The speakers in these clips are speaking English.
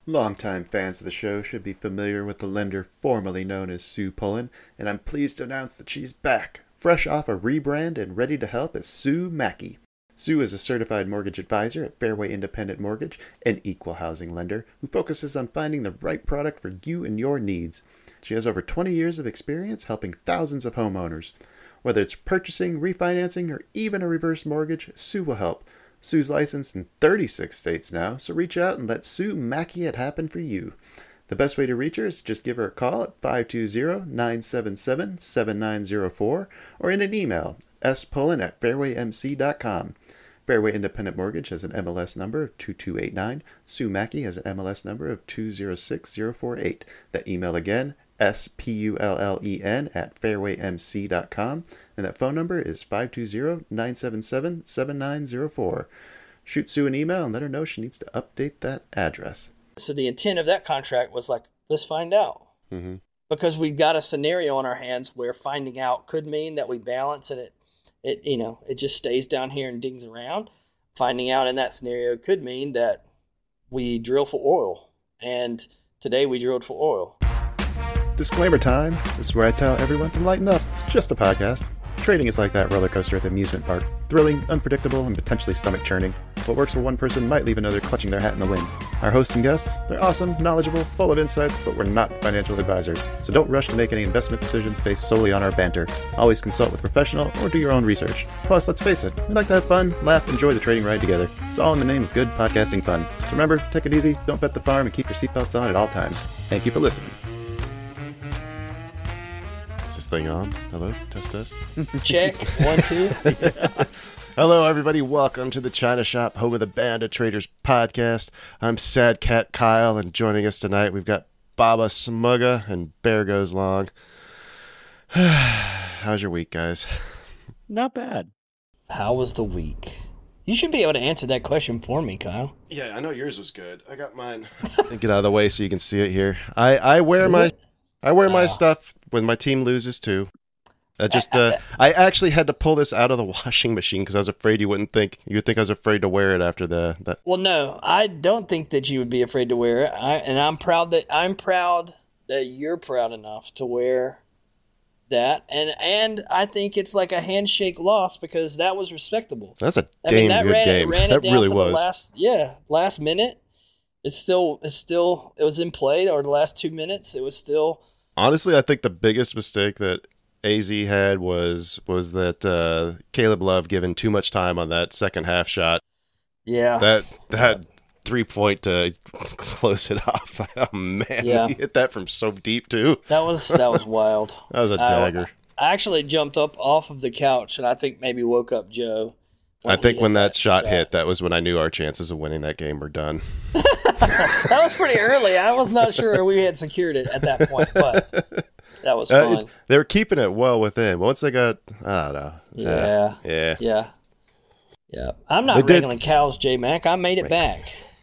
Longtime fans of the show should be familiar with the lender formerly known as Sue Pullen, and I'm pleased to announce that she's back, fresh off a rebrand and ready to help as Sue Mackey. Sue is a certified mortgage advisor at Fairway Independent Mortgage, an equal housing lender who focuses on finding the right product for you and your needs. She has over 20 years of experience helping thousands of homeowners. Whether it's purchasing, refinancing, or even a reverse mortgage, Sue will help. Sue's licensed in 36 states now, so reach out and let Sue Mackey it happen for you. The best way to reach her is just give her a call at 520-977-7904 or in an email, spullen@fairwaymc.com. Fairway Independent Mortgage has an MLS number of 2289. Sue Mackey has an MLS number of 206048. That email again, spullen@fairwaymc.com, and that phone number is 520-977-7904. Shoot Sue an email and let her know she needs to update that address. So the intent of that contract was like, let's find out. Mm-hmm. Because we've got a scenario on our hands where finding out could mean that we balance and it just stays down here and dings around. Finding out in that scenario could mean that we drill for oil. And today we drilled for oil. Disclaimer time. This is where I tell everyone to lighten up. It's just a podcast. Trading is like that roller coaster at the amusement park. Thrilling, unpredictable, and potentially stomach-churning. What works for one person might leave another clutching their hat in the wind. Our hosts and guests, they're awesome, knowledgeable, full of insights, but we're not financial advisors. So don't rush to make any investment decisions based solely on our banter. Always consult with a professional or do your own research. Plus, let's face it, we like to have fun, laugh, enjoy the trading ride together. It's all in the name of good podcasting fun. So remember, take it easy, don't bet the farm, and keep your seatbelts on at all times. Thank you for listening. Is this thing on? Hello? Test. Check. 1, 2. Hello, everybody. Welcome to the China Shop, home of the Band of Traders podcast. I'm Sad Cat Kyle, and joining us tonight, we've got Baba Smugga and Bear Goes Long. How's your week, guys? Not bad. How was the week? You should be able to answer that question for me, Kyle. Yeah, I know yours was good. I got mine. Get out of the way so you can see it here. I wear my stuff when my team loses too. I actually had to pull this out of the washing machine because I was afraid you would think I was afraid to wear it after that. Well, no, I don't think that you would be afraid to wear it. I'm proud that you're proud enough to wear that, and I think it's like a handshake loss because that was respectable. That's a damn good game. That really was. Last minute. It was in play, or the last 2 minutes. It was still. Honestly, I think the biggest mistake that AZ had was that Caleb Love given too much time on that second half shot. Yeah. That 3-point to close it off. Oh man, yeah. He hit that from so deep too. That was wild. That was a dagger. I actually jumped up off of the couch and I think maybe woke up Joe. I think when that shot hit, that was when I knew our chances of winning that game were done. That was pretty early. I was not sure we had secured it at that point, but that was fun. They were keeping it well within. Once they got, I don't know. Yeah. I'm not wrangling cows, J-Mac. I made it back.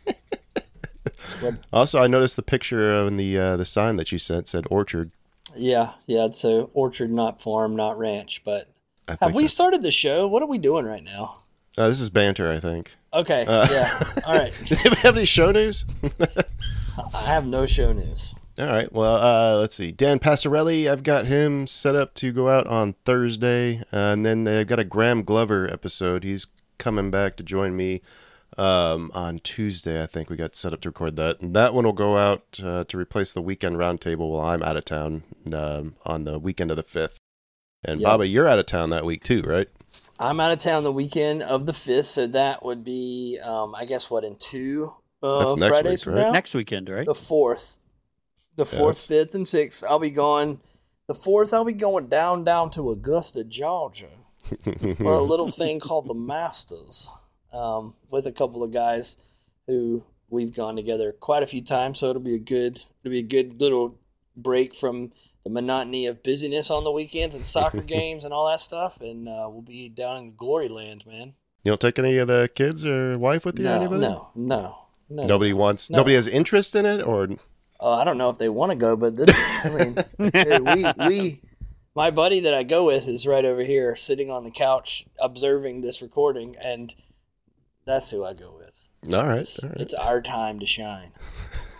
Also, I noticed the picture on the sign that you sent said orchard. Yeah. So orchard, not farm, not ranch. But have we started the show? What are we doing right now? This is banter, I think. Okay. Yeah. All right. Do you have any show news? I have no show news. All right. Well, let's see. Dan Passarelli, I've got him set up to go out on Thursday, and then they've got a Graham Glover episode. He's coming back to join me on Tuesday. I think we got set up to record that. And that one will go out to replace the Weekend Roundtable while I'm out of town on the weekend of the 5th. And yep. Baba, you're out of town that week too, right? I'm out of town the weekend of the 5th, so that would be, I guess, in 2 That's next Fridays week, from right? now? Next weekend, right? The 4th. The 4th, 5th, and 6th. I'll be going. The 4th, I'll be going down to Augusta, Georgia, for a little thing called the Masters, with a couple of guys who we've gone together quite a few times. So it'll be a good little break from the monotony of busyness on the weekends and soccer games and all that stuff, and we'll be down in the glory land, man. You don't take any of the kids or wife with you or anybody? No. Nobody has interest in it, or I don't know if they want to go, but this, we my buddy that I go with is right over here sitting on the couch observing this recording, and that's who I go with. All right. It's our time to shine.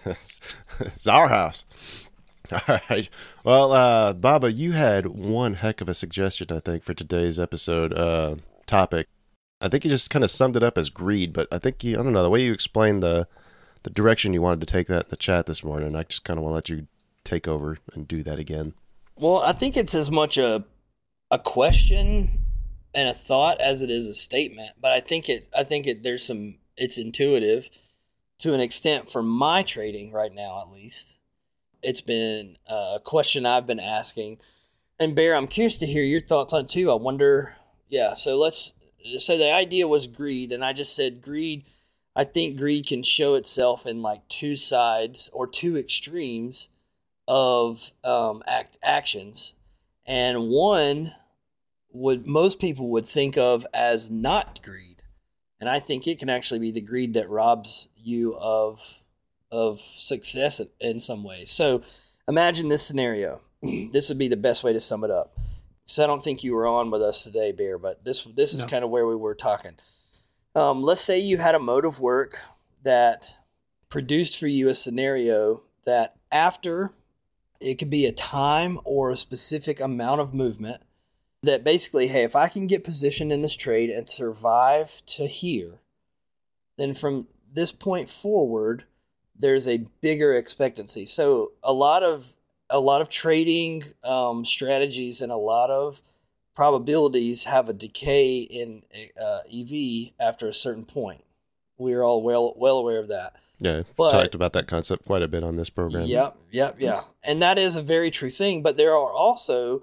It's our house. All right. Well, Baba, you had one heck of a suggestion, I think, for today's episode topic. I think you just kind of summed it up as greed, but I think I don't know, the way you explained the direction you wanted to take that in the chat this morning, I just kind of want to let you take over and do that again. Well, I think it's as much a question and a thought as it is a statement, but I think it's intuitive to an extent for my trading right now, at least. It's been a question I've been asking. And Bear, I'm curious to hear your thoughts on it too. I wonder, so the idea was greed, and I just said greed. I think greed can show itself in like two sides or two extremes of actions. And one most people would think of as not greed. And I think it can actually be the greed that robs you of success in some ways. So imagine this scenario. This would be the best way to sum it up. So I don't think you were on with us today, Bear, but this is kind of where we were talking. Let's say you had a mode of work that produced for you a scenario that after it could be a time or a specific amount of movement that basically, hey, if I can get positioned in this trade and survive to here, then from this point forward, there's a bigger expectancy. So a lot of trading strategies and a lot of probabilities have a decay in EV after a certain point. We're all well aware of that. Yeah, talked about that concept quite a bit on this program. Yep. And that is a very true thing. But there are also,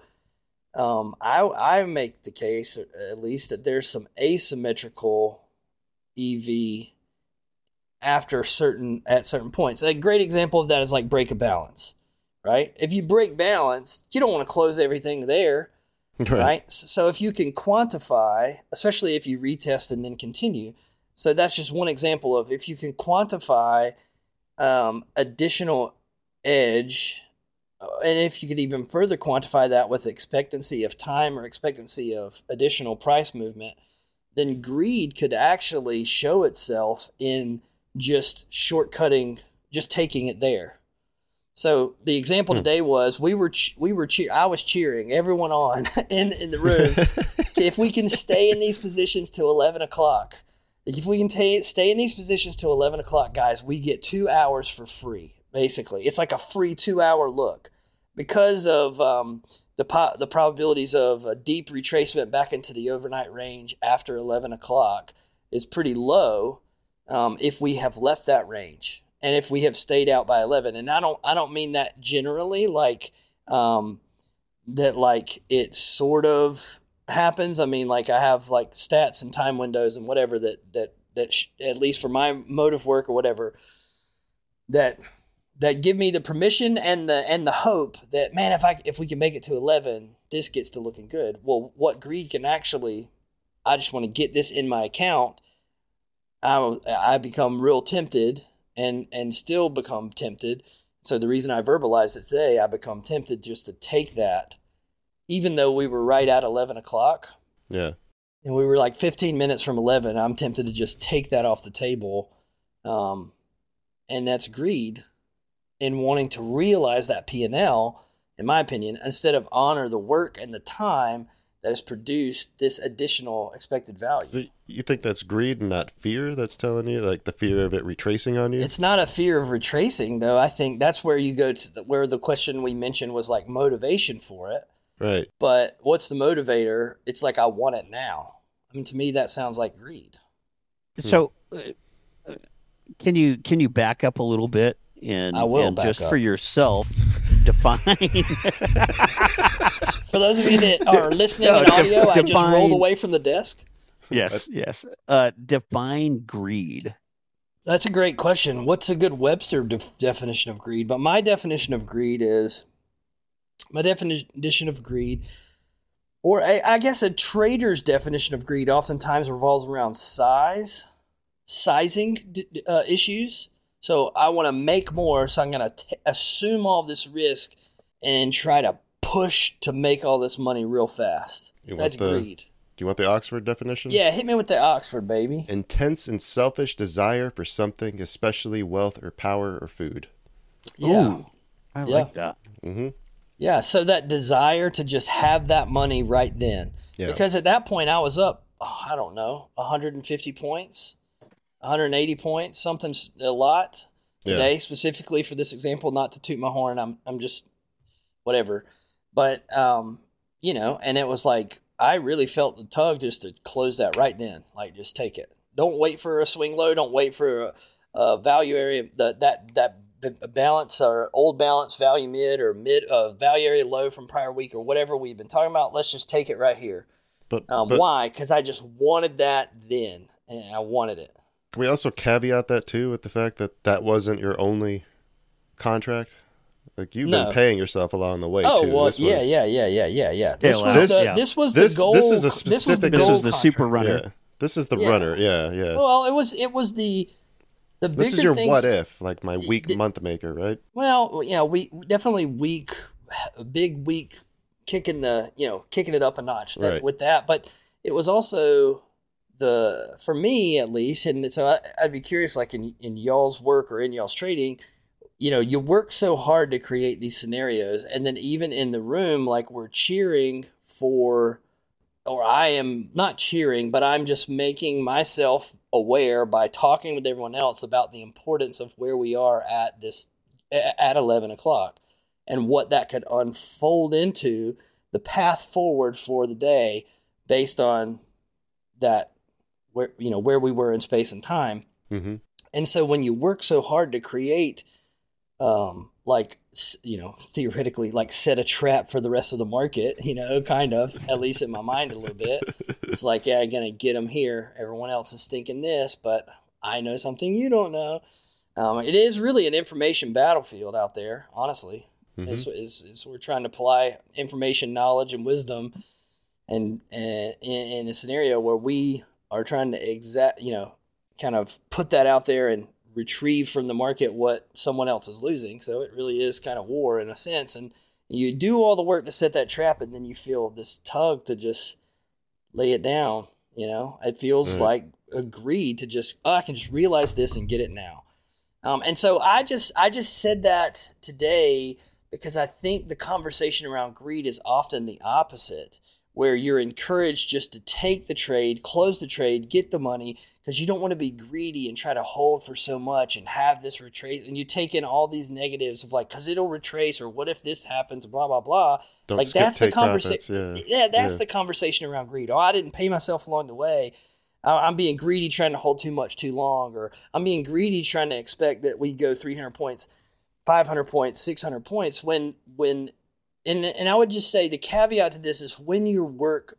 I make the case, at least, that there's some asymmetrical EV at certain points. A great example of that is like break a balance, right? If you break balance, you don't want to close everything there, right? So if you can quantify, especially if you retest and then continue, so that's just one example of if you can quantify additional edge, and if you could even further quantify that with expectancy of time or expectancy of additional price movement, then greed could actually show itself in just shortcutting, just taking it there. So the example today was I was cheering everyone on in the room. If we can stay in these positions till 11 o'clock, if we can stay in these positions till 11 o'clock, guys, we get 2 hours for free. Basically, it's like a free 2-hour look because of the probabilities of a deep retracement back into the overnight range after 11 o'clock is pretty low. If we have left that range and if we have stayed out by 11, and I don't mean that generally like that like it sort of happens. I mean, like I have like stats and time windows and whatever that at least for my mode of work or whatever that give me the permission and the hope that, man, if we can make it to 11, this gets to looking good. Well, what greed can actually, I just want to get this in my account. I become real tempted and still become tempted. So the reason I verbalized it today, I become tempted just to take that, even though we were right at 11 o'clock. Yeah. And we were like 15 minutes from 11. I'm tempted to just take that off the table. And that's greed in wanting to realize that P&L, in my opinion, instead of honor the work and the time that has produced this additional expected value. So you think that's greed and not fear that's telling you, like the fear of it retracing on you? It's not a fear of retracing, though. I think that's where you go to where the question we mentioned was like motivation for it. Right. But what's the motivator? It's like, I want it now. I mean, to me, that sounds like greed. So can you back up a little bit and, I will and back just up. For yourself define For those of you that are listening in audio, I just rolled away from the desk. Yes. Define greed. That's a great question. What's a good Webster definition of greed? But my definition of greed, or I guess a trader's definition of greed oftentimes revolves around sizing issues. So I want to make more, so I'm going to assume all this risk and try to push to make all this money real fast. That's greed. Do you want the Oxford definition? Yeah, hit me with the Oxford, baby. Intense and selfish desire for something, especially wealth or power or food. Yeah. Ooh, I like that. Mm-hmm. Yeah, so that desire to just have that money right then. Yeah. Because at that point I was up, I don't know, 150 points, 180 points, something a lot today, specifically for this example, not to toot my horn. I'm just whatever. But, you know, and it was like, I really felt the tug just to close that right then. Like, just take it. Don't wait for a swing low. Don't wait for a value area, that balance or old balance value mid or mid value area low from prior week or whatever we've been talking about. Let's just take it right here. But why? Because I just wanted that then, and I wanted it. Can we also caveat that too with the fact that that wasn't your only contract? Like you've been paying yourself along the way too. Well, This yeah. This was this, the goal. This is a specific. This is the super runner. Yeah. This is the runner. Yeah. Well, it was the bigger This is your thing what if, like my week month maker, right? Well, yeah, we definitely big week, kicking it up a notch with that. But it was also for me at least, and so I'd be curious, like in y'all's work or in y'all's trading, you know, you work so hard to create these scenarios, and then even in the room, like we're cheering for, or I am not cheering, but I'm just making myself aware by talking with everyone else about the importance of where we are at 11 o'clock and what that could unfold into the path forward for the day based on that, where we were in space and time. Mm-hmm. And so when you work so hard to create, theoretically, like set a trap for the rest of the market, kind of, at least in my mind a little bit. It's like, yeah, I'm going to get them here. Everyone else is thinking this, but I know something you don't know. It is really an information battlefield out there, honestly. Mm-hmm. We're trying to apply information, knowledge, and wisdom, and in a scenario where we are trying to kind of put that out there and retrieve from the market what someone else is losing. So it really is kind of war in a sense. And you do all the work to set that trap, and then you feel this tug to just lay it down. It feels like a greed to just, I can just realize this and get it now. And so I just said that today because I think the conversation around greed is often the opposite, where you're encouraged just to take the trade, close the trade, get the money, because you don't want to be greedy and try to hold for so much and have this retrace. And you take in all these negatives of like, because it'll retrace, or what if this happens, blah, blah, blah. Don't like, skip that's the profits, conversation. Yeah, that's the conversation around greed. Oh, I didn't pay myself along the way. I'm being greedy trying to hold too much too long, or I'm being greedy trying to expect that we go 300 points, 500 points, 600 points when and I would just say the caveat to this is when your work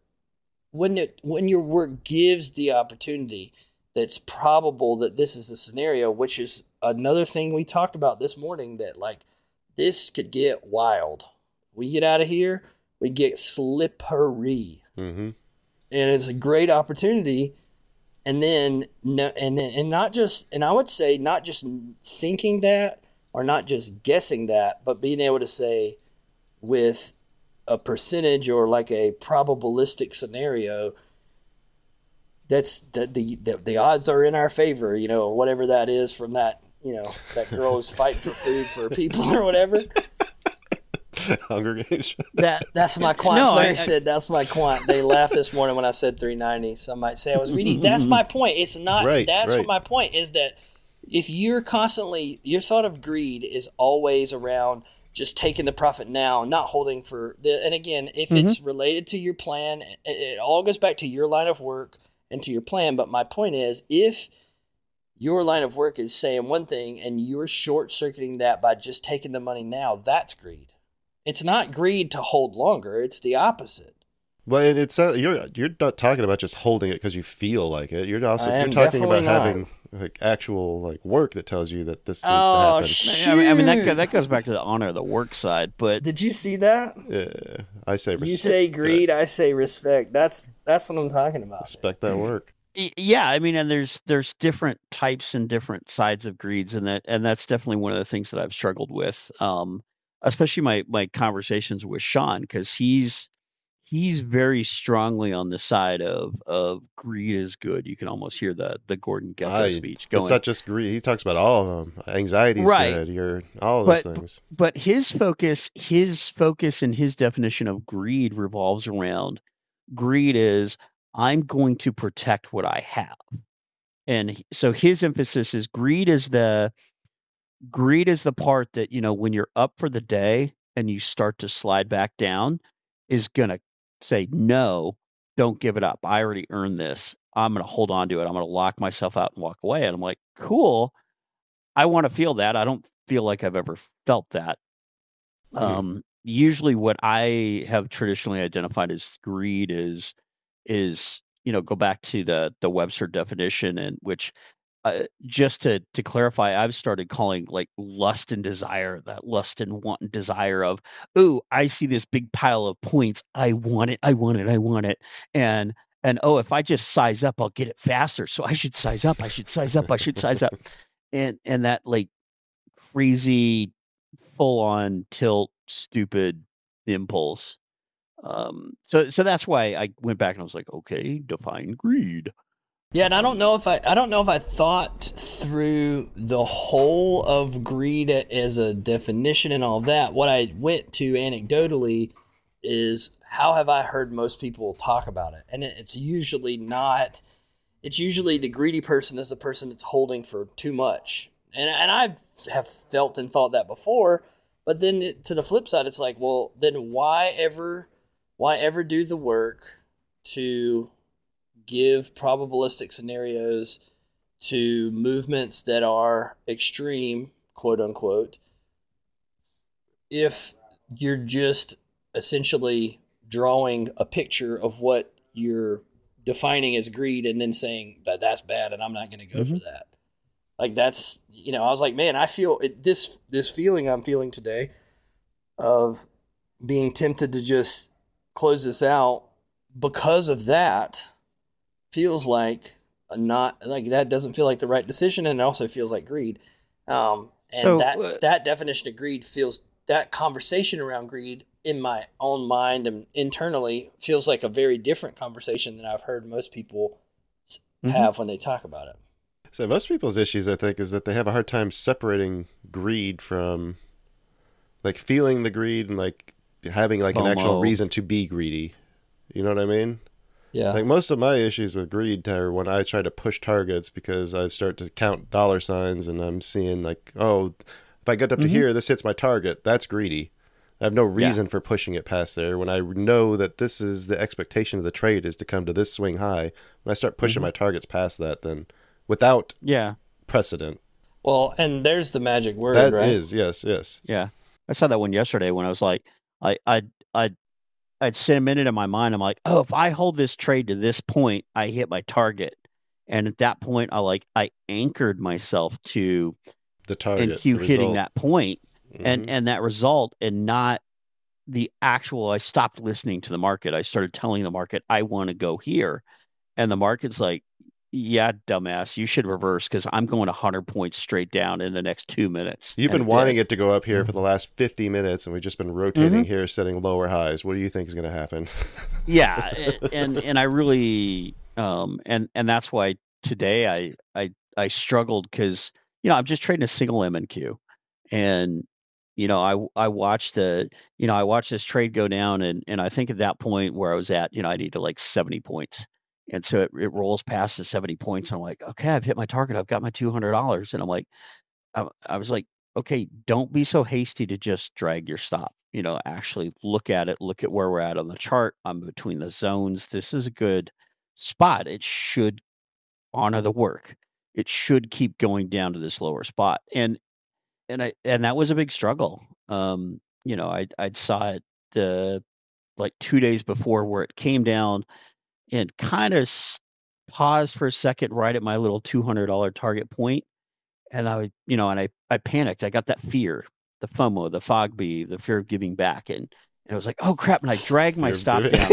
gives the opportunity that's probable that this is the scenario, which is another thing we talked about this morning, that like this could get wild. We get out of here, we get slippery. Mm-hmm. And it's a great opportunity. And then not just, and I would say not just thinking that or not just guessing that, but being able to say with a percentage or like a probabilistic scenario, that's the odds are in our favor, or whatever that is from that, that girl who's fighting for food for people or whatever. Hunger Games. That's my quant. Larry said that's my quant. They laughed this morning when I said 390. Some might say I was greedy. That's my point. It's not. Right, what my point is, that if you're constantly, your thought of greed is always around just taking the profit now, not holding for and again, if it's related to your plan, it all goes back to your line of work and to your plan. But my point is, if your line of work is saying one thing and you're short-circuiting that by just taking the money now, that's greed. It's not greed to hold longer. It's the opposite. Well, and it's you're not talking about just holding it because you feel like it. You're talking about having like actual like work that tells you that this needs to happen. Shoot. I mean that goes back to the honor of the work side. But did you see that? I say respect. You say greed, I say respect. That's what I'm talking about. Respect that work. Yeah, I mean, and there's different types and different sides of greeds, and that's definitely one of the things that I've struggled with. Especially my conversations with Sean, because he's he's very strongly on the side of greed is good. You can almost hear the Gordon Gekko speech going. It's not just greed. He talks about all of them. Anxiety is Right. good. All of those things. But his focus and his definition of greed revolves around greed is I'm going to protect what I have. And so his emphasis is greed is the part that, when you're up for the day and you start to slide back down, is going to say, no, don't give it up. I already earned this. I'm going to hold on to it. I'm going to lock myself out and walk away. And I'm like, cool. I want to feel that. I don't feel like I've ever felt that. Usually what I have traditionally identified as greed is, go back to the Webster definition, and which, just to clarify, I've started calling like lust and desire, that lust and want and desire of, ooh, I see this big pile of points. I want it. And oh, if I just size up, I'll get it faster. So I should size up. And that like crazy full on tilt, stupid impulse. So that's why I went back and I was like, okay, define greed. Yeah, and I don't know if I thought through the whole of greed as a definition and all that. What I went to anecdotally is, how have I heard most people talk about it? And it's usually the greedy person is the person that's holding for too much. And I have felt and thought that before, but then to the flip side, it's like, well, then why ever do the work to give probabilistic scenarios to movements that are extreme, quote unquote, if you're just essentially drawing a picture of what you're defining as greed and then saying that that's bad and I'm not going to go for that. Like that's, I was like, man, I feel this feeling I'm feeling today of being tempted to just close this out because of that feels like not like that doesn't feel like the right decision, and it also feels like greed. That definition of greed feels, that conversation around greed in my own mind and internally feels like a very different conversation than I've heard most people have when they talk about it. So most people's issues, I think, is that they have a hard time separating greed from like feeling the greed and like having like an actual reason to be greedy. You know what I mean? Yeah. Like most of my issues with greed are when I try to push targets because I start to count dollar signs and I'm seeing like, oh, if I get up to here, this hits my target. That's greedy. I have no reason for pushing it past there when I know that this is the expectation of the trade is to come to this swing high. When I start pushing my targets past that, then without precedent. Well, and there's the magic word, that right? That is, yes. Yeah. I saw that one yesterday when I was like, I'd sit a minute in my mind. I'm like, oh, if I hold this trade to this point, I hit my target. And at that point, I anchored myself to the target and hitting that point and that result, and not the actual. I stopped listening to the market. I started telling the market, I want to go here. And the market's like, yeah, dumbass, you should reverse because I'm going 100 points straight down in the next 2 minutes. You've been wanting it to go up here for the last 50 minutes, and we've just been rotating here, setting lower highs. What do you think is going to happen? Yeah, and I really and that's why today I struggled because I'm just trading a single MNQ, and I watched this trade go down, and I think at that point where I was at, I needed like 70 points. And so it rolls past the 70 points. And I'm like, okay, I've hit my target. I've got my $200. And I'm like, I was like, okay, don't be so hasty to just drag your stop. Actually look at it. Look at where we're at on the chart. I'm between the zones. This is a good spot. It should honor the work. It should keep going down to this lower spot. And that was a big struggle. I saw it like 2 days before where it came down and kind of paused for a second right at my little $200 target point. And I panicked. I got that fear, the FOMO, the FOGB, the fear of giving back. And I was like, oh crap. And I dragged my stop down.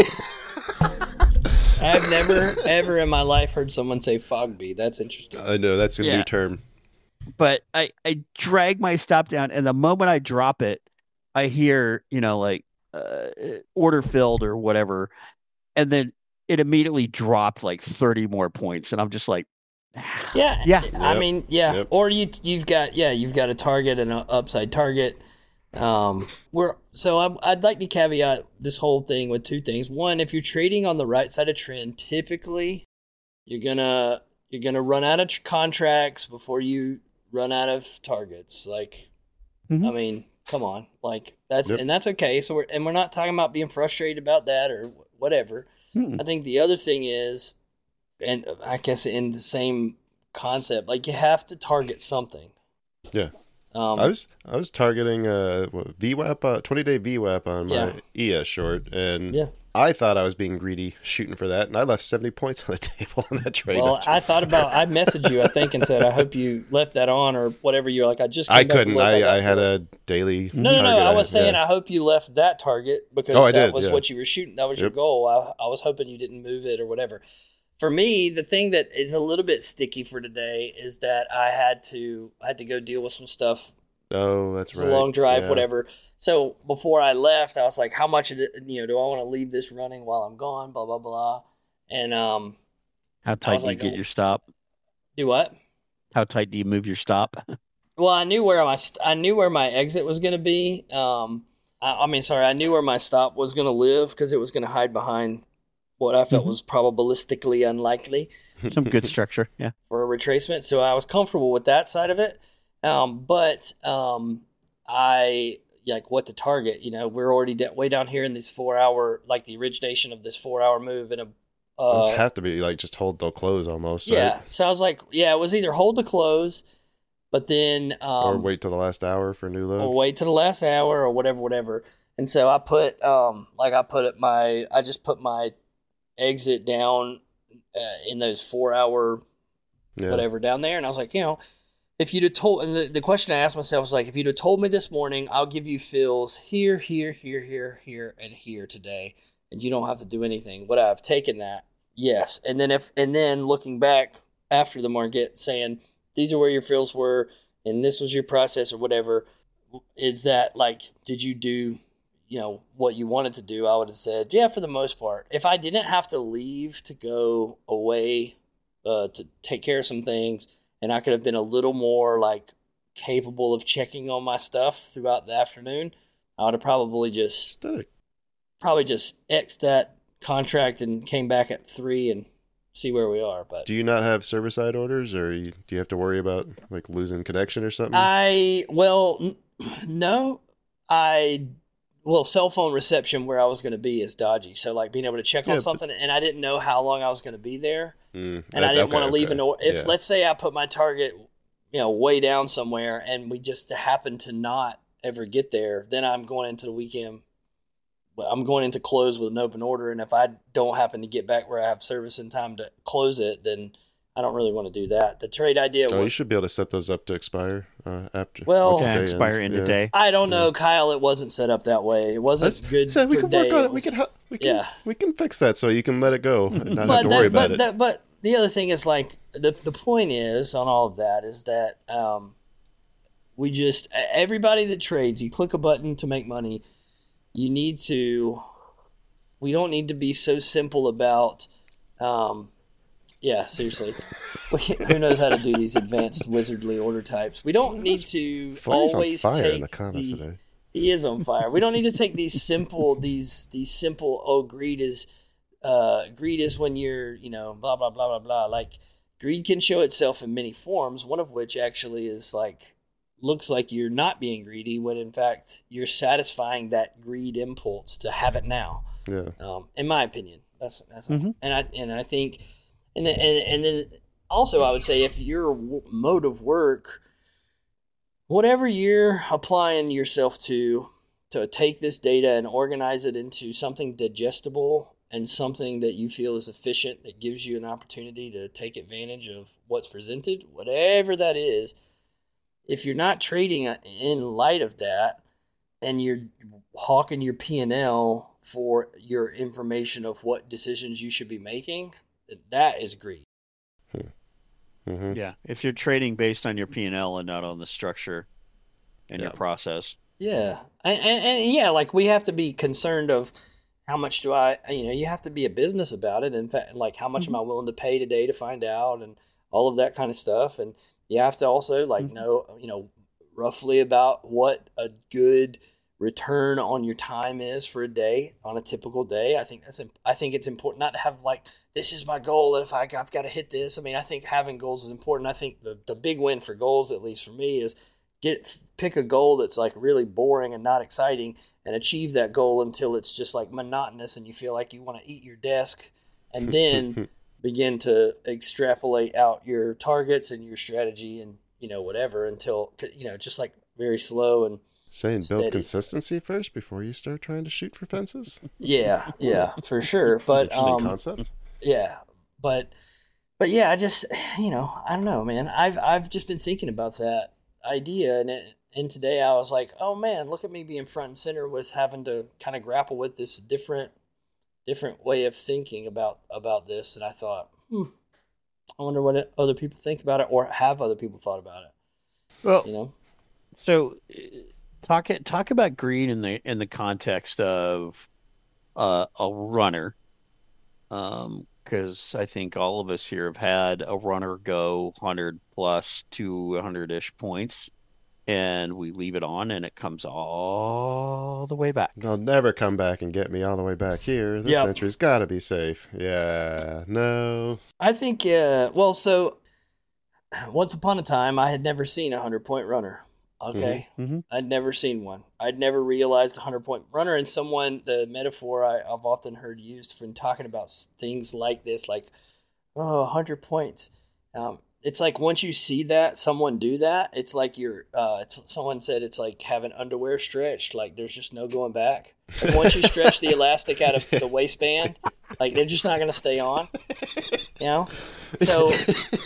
I've never, ever in my life heard someone say FOGB. That's interesting. I know, that's a new term. But I dragged my stop down. And the moment I drop it, I hear, like order filled or whatever, and then it immediately dropped like 30 more points, and I'm just like, yeah. Yep. I mean, yeah. Yep. Or you've got a target and an upside target. I'd like to caveat this whole thing with two things. One, if you're trading on the right side of trend, typically you're gonna run out of contracts before you run out of targets. Like, I mean, come on, like that's okay. So we're not talking about being frustrated about that or whatever. I think the other thing is, and I guess in the same concept, like you have to target something. Yeah. I was targeting VWAP, 20-day VWAP on my ES short, and I thought I was being greedy shooting for that, and I left 70 points on the table on that trade. Well, I messaged you, I think, and said, I hope you left that on or whatever. You're like, I couldn't. I had a daily No, I was saying I hope you left that target because that was what you were shooting. That was your goal. I was hoping you didn't move it or whatever. For me, the thing that is a little bit sticky for today is that I had to go deal with some stuff. Oh, that's right. It's a long drive, whatever. So before I left, I was like, how much of it, do I want to leave this running while I'm gone, blah, blah, blah. And how tight do you get your stop? Do what? How tight do you move your stop? Well, I knew where my exit was going to be. I knew where my stop was going to live because it was going to hide behind what I felt was probabilistically unlikely. Some good structure, yeah. For a retracement. So I was comfortable with that side of it. But I like what to target. We're already way down here in this 4 hour, like the origination of this 4 hour move. Those have to be like just hold the close almost. Yeah. Right? So I was like, it was either hold the close, but then or wait till the last hour for a new load. Or wait till the last hour or whatever. And so I put I just put my exit down in those 4 hour whatever down there, and I was like, if you'd have told, and the question I asked myself was like, if you'd have told me this morning, I'll give you fills here, and here today, and you don't have to do anything, would I have taken that? Yes. And then looking back after the market saying, these are where your fills were, and this was your process or whatever, is that like, did you do, what you wanted to do? I would have said, yeah, for the most part. If I didn't have to leave to go away to take care of some things, and I could have been a little more like capable of checking on my stuff throughout the afternoon, I would have probably just X'd that contract and came back at 3 and see where we are. But do you not have server side orders, or do you have to worry about like losing connection or something? Cell phone reception where I was going to be is dodgy. So like being able to check on something, and I didn't know how long I was going to be there. And I didn't want to leave an order. If let's say I put my target, way down somewhere, and we just happen to not ever get there, then I'm going into the weekend. I'm going into close with an open order, and if I don't happen to get back where I have service in time to close it, then I don't really want to do that. The trade idea. You should be able to set those up to expire after. Expire in the day. I don't know, Kyle. It wasn't set up that way. It wasn't good. So we for can day. work on it. We can fix that so you can let it go and not have to worry about it. But the other thing is like the point is on all of that is that everybody that trades, you click a button to make money. We don't need to be so simple about. Seriously. Who knows how to do these advanced wizardly order types? We don't need to always on fire take in the comments today. He is on fire. We don't need to take these simple greed is when you're, blah blah blah blah blah. Like greed can show itself in many forms, one of which actually is like looks like you're not being greedy when in fact you're satisfying that greed impulse to have it now. Yeah. In my opinion. That's and I think and then also I would say if your mode of work, whatever you're applying yourself to take this data and organize it into something digestible and something that you feel is efficient, that gives you an opportunity to take advantage of what's presented, whatever that is, if you're not trading in light of that and you're hawking your P&L for your information of what decisions you should be making, that is greed. Yeah, if you're trading based on your P&L and not on the structure and your process. Yeah. And yeah, like we have to be concerned of how much do I, you have to be a business about it. In fact, like how much am I willing to pay today to find out and all of that kind of stuff. And you have to also like know, roughly about what a good return on your time is for a day on a typical day. I think it's important not to have like, this is my goal. If I've got to hit this. I mean, I think having goals is important. I think the big win for goals, at least for me, is pick a goal that's like really boring and not exciting and achieve that goal until it's just like monotonous and you feel like you want to eat your desk, and then begin to extrapolate out your targets and your strategy and whatever until just like very slow and saying steady. Build consistency first before you start trying to shoot for fences. Yeah, for sure. But interesting concept. Yeah, but yeah, I just I don't know, man. I've just been thinking about that idea, and today I was like, oh man, look at me being front and center with having to kind of grapple with this different way of thinking about this, and I thought, I wonder what other people think about it, or have other people thought about it. Well, so talk about greed in the context of a runner, because I think all of us here have had a runner go 100 plus 200-ish points, and we leave it on, and it comes all the way back. They'll never come back and get me all the way back here. This entry's got to be safe. Yeah, no. I think, well, so once upon a time, I had never seen a 100-point runner. Okay. Mm-hmm. I'd never seen one. I'd never realized a 100-point runner. And the metaphor I've often heard used for talking about things like this, like, 100 points. It's like once you see that, someone do that, it's like someone said it's like having underwear stretched. Like there's just no going back. Like once you stretch the elastic out of the waistband, like they're just not going to stay on, So,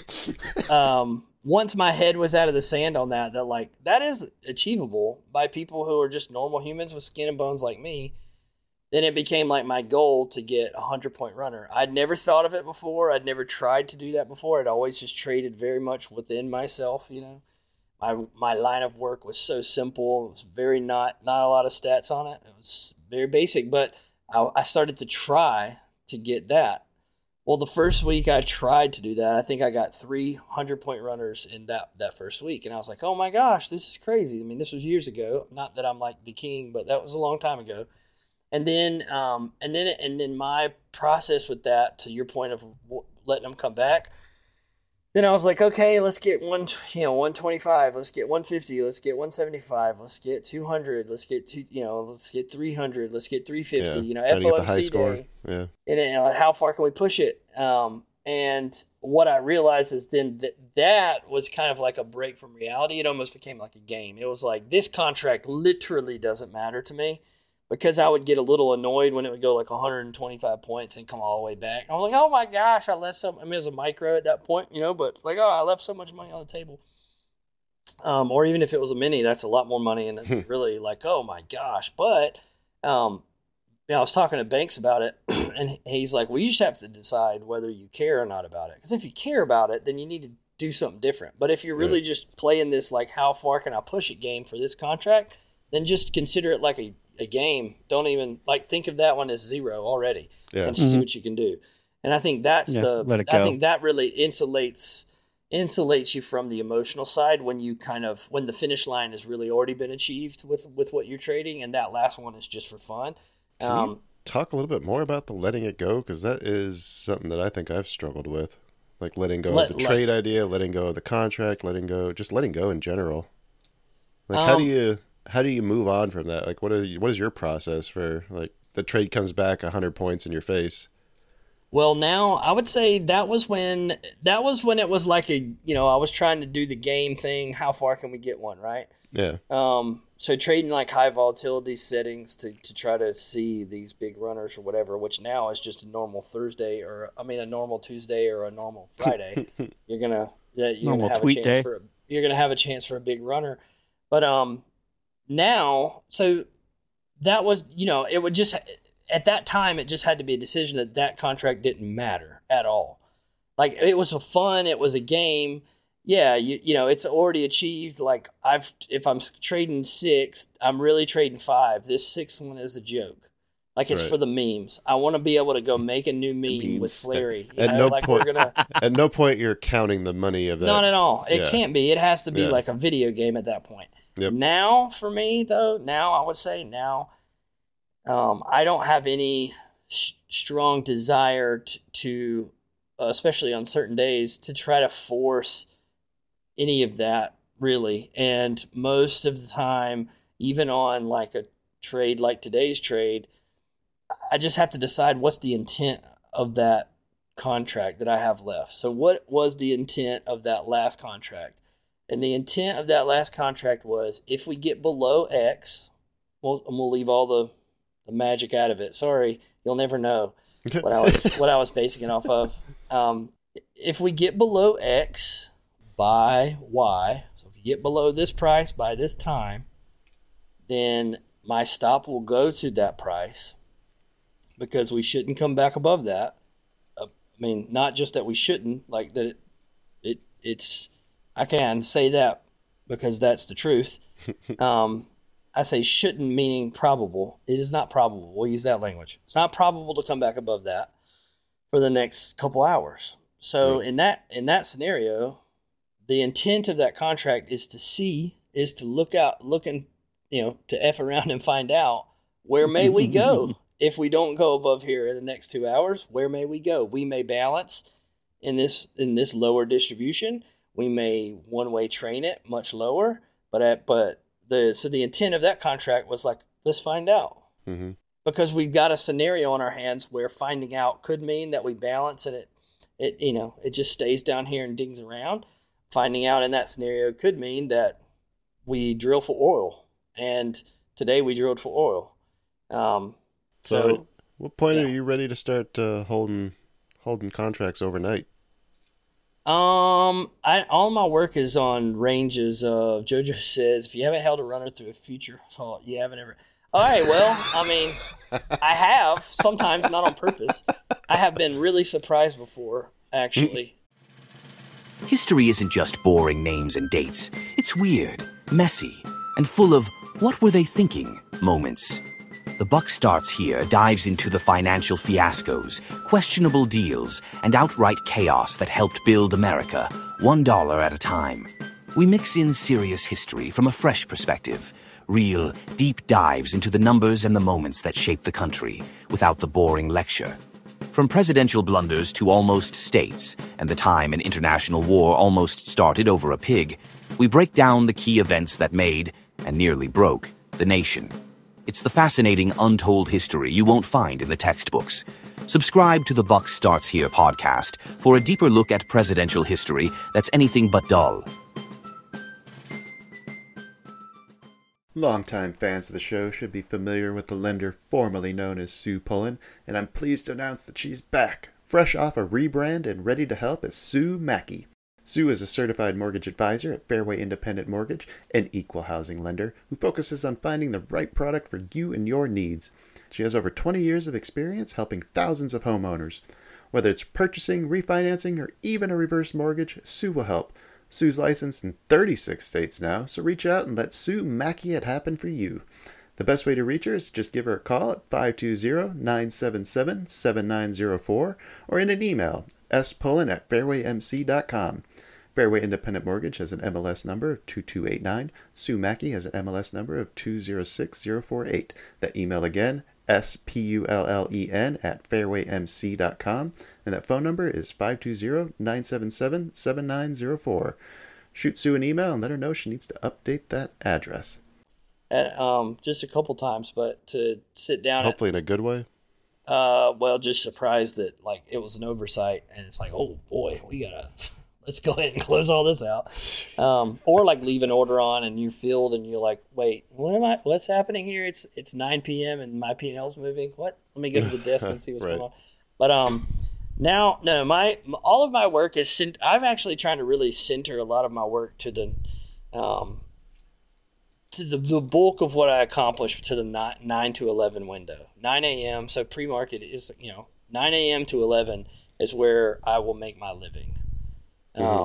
once my head was out of the sand on that like, that is achievable by people who are just normal humans with skin and bones like me, then it became like my goal to get a 100-point runner. I'd never thought of it before. I'd never tried to do that before. I'd always just traded very much within myself, My line of work was so simple. It was very not a lot of stats on it. It was very basic, but I started to try to get that. Well, the first week I tried to do that, I think I got 300-point runners in that first week. And I was like, oh my gosh, this is crazy. I mean, this was years ago. Not that I'm like the king, but that was a long time ago. And then my process with that, to your point of letting them come back, then I was like, okay, let's get 125, let's get 150, let's get 175, let's get 200, let's get let's get 300, let's get 350. FOMC day. Yeah. And how far can we push it? And what I realized is then that was kind of like a break from reality. It almost became like a game. It was like, this contract literally doesn't matter to me. Because I would get a little annoyed when it would go like 125 points and come all the way back. I was like, oh my gosh, it was a micro at that point, but like, I left so much money on the table. Or even if it was a mini, that's a lot more money. And really like, oh my gosh. But, I was talking to Banks about it and he's like, well, you just have to decide whether you care or not about it. Because if you care about it, then you need to do something different. But if you're really just playing this, like, how far can I push it game for this contract, then just consider it like a game. Don't even think of that one as zero already, and see what you can do. And I think I think that really insulates you from the emotional side when the finish line has really already been achieved with what you're trading, and that last one is just for fun. Can you talk a little bit more about the letting it go? Because that is something that I think I've struggled with, like letting go of the trade idea, letting go of the contract, letting go in general. Like how do you move on from that? Like, what is your process for, like, the trade comes back 100 points in your face? Well, now I would say that was when it was like I was trying to do the game thing. How far can we get one, right? Yeah. So trading like high volatility settings to try to see these big runners or whatever, which now is just a normal Tuesday or a normal Friday. you're gonna have a chance for a big runner, but now, so that was, it would just, at that time, it just had to be a decision that contract didn't matter at all. Like, it was it was a game, yeah, you know, it's already achieved. Like if I'm trading 6, I'm really trading 5. This 6th one is a joke. Like it's Right. for the memes. I want to be able to go make a new meme with Fleury. At no like point, we're gonna. at no point you're counting the money of that. Not at all. It Yeah. can't be. It has to be Yeah. like a video game at that point. Yep. Now, for me though, I would say I don't have any strong desire to especially on certain days, to try to force any of that really. And most of the time, even on like a trade like today's trade, I just have to decide what's the intent of that contract that I have left. So what was the intent of that last contract? And the intent of that last contract was, if we get below X, we'll leave all the magic out of it. Sorry, you'll never know what I was basing it off of. If we get below X by Y, so if you get below this price by this time, then my stop will go to that price, because we shouldn't come back above that. I mean, not just that we shouldn't, like that it's I can say that because that's the truth. I say shouldn't, meaning probable. It is not probable. We'll use that language. It's not probable to come back above that for the next couple hours. So in that scenario, the intent of that contract is to look and to F around and find out, where may we go? If we don't go above here in the next 2 hours, where may we go? We may balance in this lower distribution. We may one-way train it much lower, but the intent of that contract was like, let's find out. Mm-hmm. Because we've got a scenario on our hands where finding out could mean that we balance and it just stays down here and dings around. Finding out in that scenario could mean that we drill for oil, and today we drilled for oil. So what point are you ready to start holding contracts overnight? All my work is on ranges of JoJo says, if you haven't held a runner through a future halt, you haven't ever. All right, well, I mean, I have, sometimes not on purpose. I have been really surprised before, actually. History isn't just boring names and dates. It's weird, messy, and full of what were they thinking moments. The Buck Starts Here dives into the financial fiascos, questionable deals, and outright chaos that helped build America, $1 at a time. We mix in serious history from a fresh perspective, real, deep dives into the numbers and the moments that shaped the country, without the boring lecture. From presidential blunders to almost states, and the time an international war almost started over a pig, we break down the key events that made, and nearly broke, the nation. It's the fascinating, untold history you won't find in the textbooks. Subscribe to the Buck Starts Here podcast for a deeper look at presidential history that's anything but dull. Longtime fans of the show should be familiar with the lender formerly known as Sue Pullen, and I'm pleased to announce that she's back, fresh off a rebrand and ready to help as Sue Mackey. Sue is a certified mortgage advisor at Fairway Independent Mortgage, an equal housing lender who focuses on finding the right product for you and your needs. She has over 20 years of experience helping thousands of homeowners. Whether it's purchasing, refinancing, or even a reverse mortgage, Sue will help. Sue's licensed in 36 states now, so reach out and let Sue Mackey it happen for you. The best way to reach her is just give her a call at 520-977-7904 or in an email, spullen@fairwaymc.com. Fairway Independent Mortgage has an MLS number of 2289. Sue Mackey has an MLS number of 206048. That email again, spullen@fairwaymc.com, and that phone number is 520-977-7904. Shoot Sue an email and let her know she needs to update that address. Just a couple times, but to sit down. Hopefully in a good way. Just surprised that like it was an oversight, and it's like, oh boy, let's go ahead and close all this out. Or like leave an order on and you're filled and you're like, wait, what's happening here? It's 9 p.m. and my P&L's moving. What? Let me go to the desk and see what's Right. going on. But now, no, all of my work is, I'm actually trying to really center a lot of my work to the bulk of what I accomplished to the 9 to 11 window. 9 a.m. So pre-market is, 9 a.m. to 11 is where I will make my living.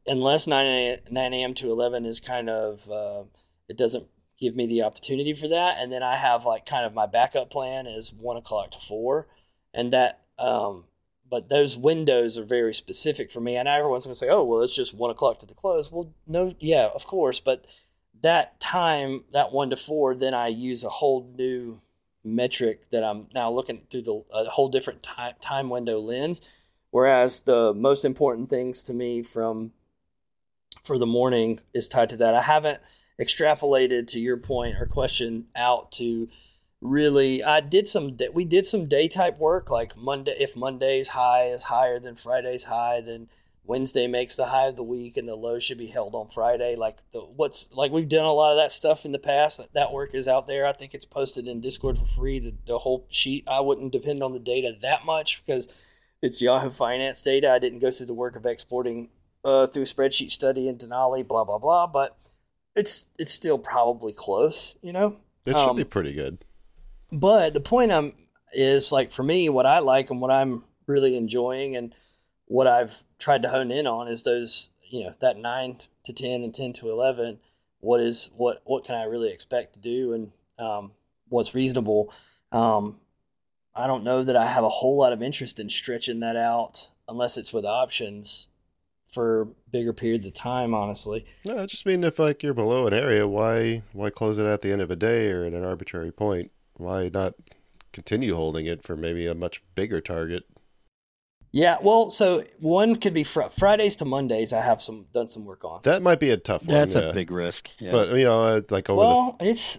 unless 9 a.m. to 11 is kind of, it doesn't give me the opportunity for that. And then I have like kind of my backup plan is 1 o'clock to 4. And that, but those windows are very specific for me. And everyone's going to say, oh, well, it's just 1 o'clock to the close. Well, no, yeah, of course. But that time, that 1 to 4, then I use a whole new metric that I'm now looking through a whole different time window lens. Whereas the most important things to me for the morning is tied to that. I haven't extrapolated to your point or question out to really, we did some day type work, like Monday, if Monday's high is higher than Friday's high, then Wednesday makes the high of the week and the low should be held on Friday. We've done a lot of that stuff in the past. That work is out there. I think it's posted in Discord for free, the whole sheet. I wouldn't depend on the data that much because it's Yahoo Finance data. I didn't go through the work of exporting through spreadsheet study and Denali, blah, blah, blah. But it's still probably close, you know? It should be pretty good. But the point is, like, for me, what I like and what I'm really enjoying and what I've tried to hone in on is those, you know, that 9 to 10 and 10 to 11. What can I really expect to do and what's reasonable? I don't know that I have a whole lot of interest in stretching that out unless it's with options for bigger periods of time, honestly. No, I just mean if like you're below an area, why close it at the end of a day or at an arbitrary point? Why not continue holding it for maybe a much bigger target? Yeah, well, so one could be Fridays to Mondays. I have done some work on. That might be a tough one. That's a big risk. Yeah. But you know, like over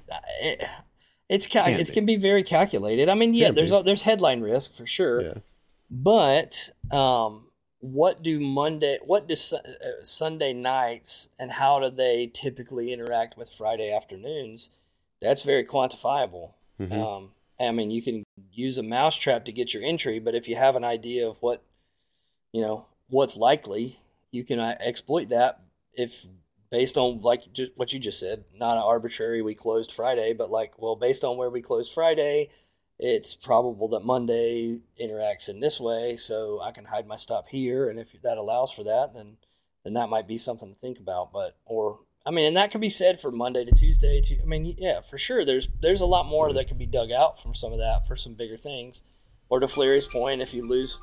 it can be very calculated. I mean, yeah, there's headline risk for sure. Yeah. But what do Sunday nights and how do they typically interact with Friday afternoons? That's very quantifiable. Mm-hmm. I mean, you can use a mousetrap to get your entry, but if you have an idea of what's likely, you can exploit that if based on just what you just said, not an arbitrary we closed Friday, but based on where we closed Friday, it's probable that Monday interacts in this way, so I can hide my stop here, and if that allows for that, then that might be something to think about. And that could be said for Monday to Tuesday too. I mean, yeah, for sure. There's a lot more that can be dug out from some of that for some bigger things. Or to Fleury's point, if you lose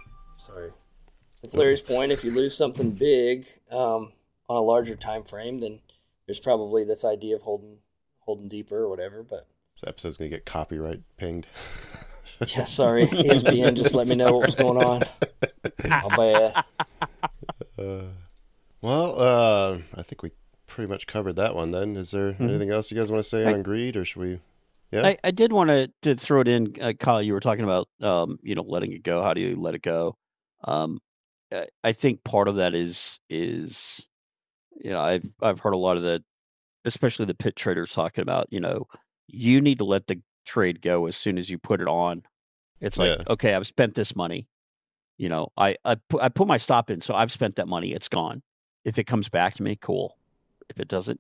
something big on a larger time frame, then there's probably this idea of holding deeper or whatever. But this episode's gonna get copyright pinged. Yeah, sorry. ESPN just let me know what was going on. My bad. I think we pretty much covered that one then. Is there anything else you guys want to say on greed, or should we? Yeah, I did want to throw it in. Kyle, you were talking about letting it go. How do you let it go? I think part of that is I've heard a lot of that, especially the pit traders talking about you need to let the trade go as soon as you put it on. It's like, okay, I've spent this money. I put my stop in, so I've spent that money. It's gone. If it comes back to me, cool. If it doesn't,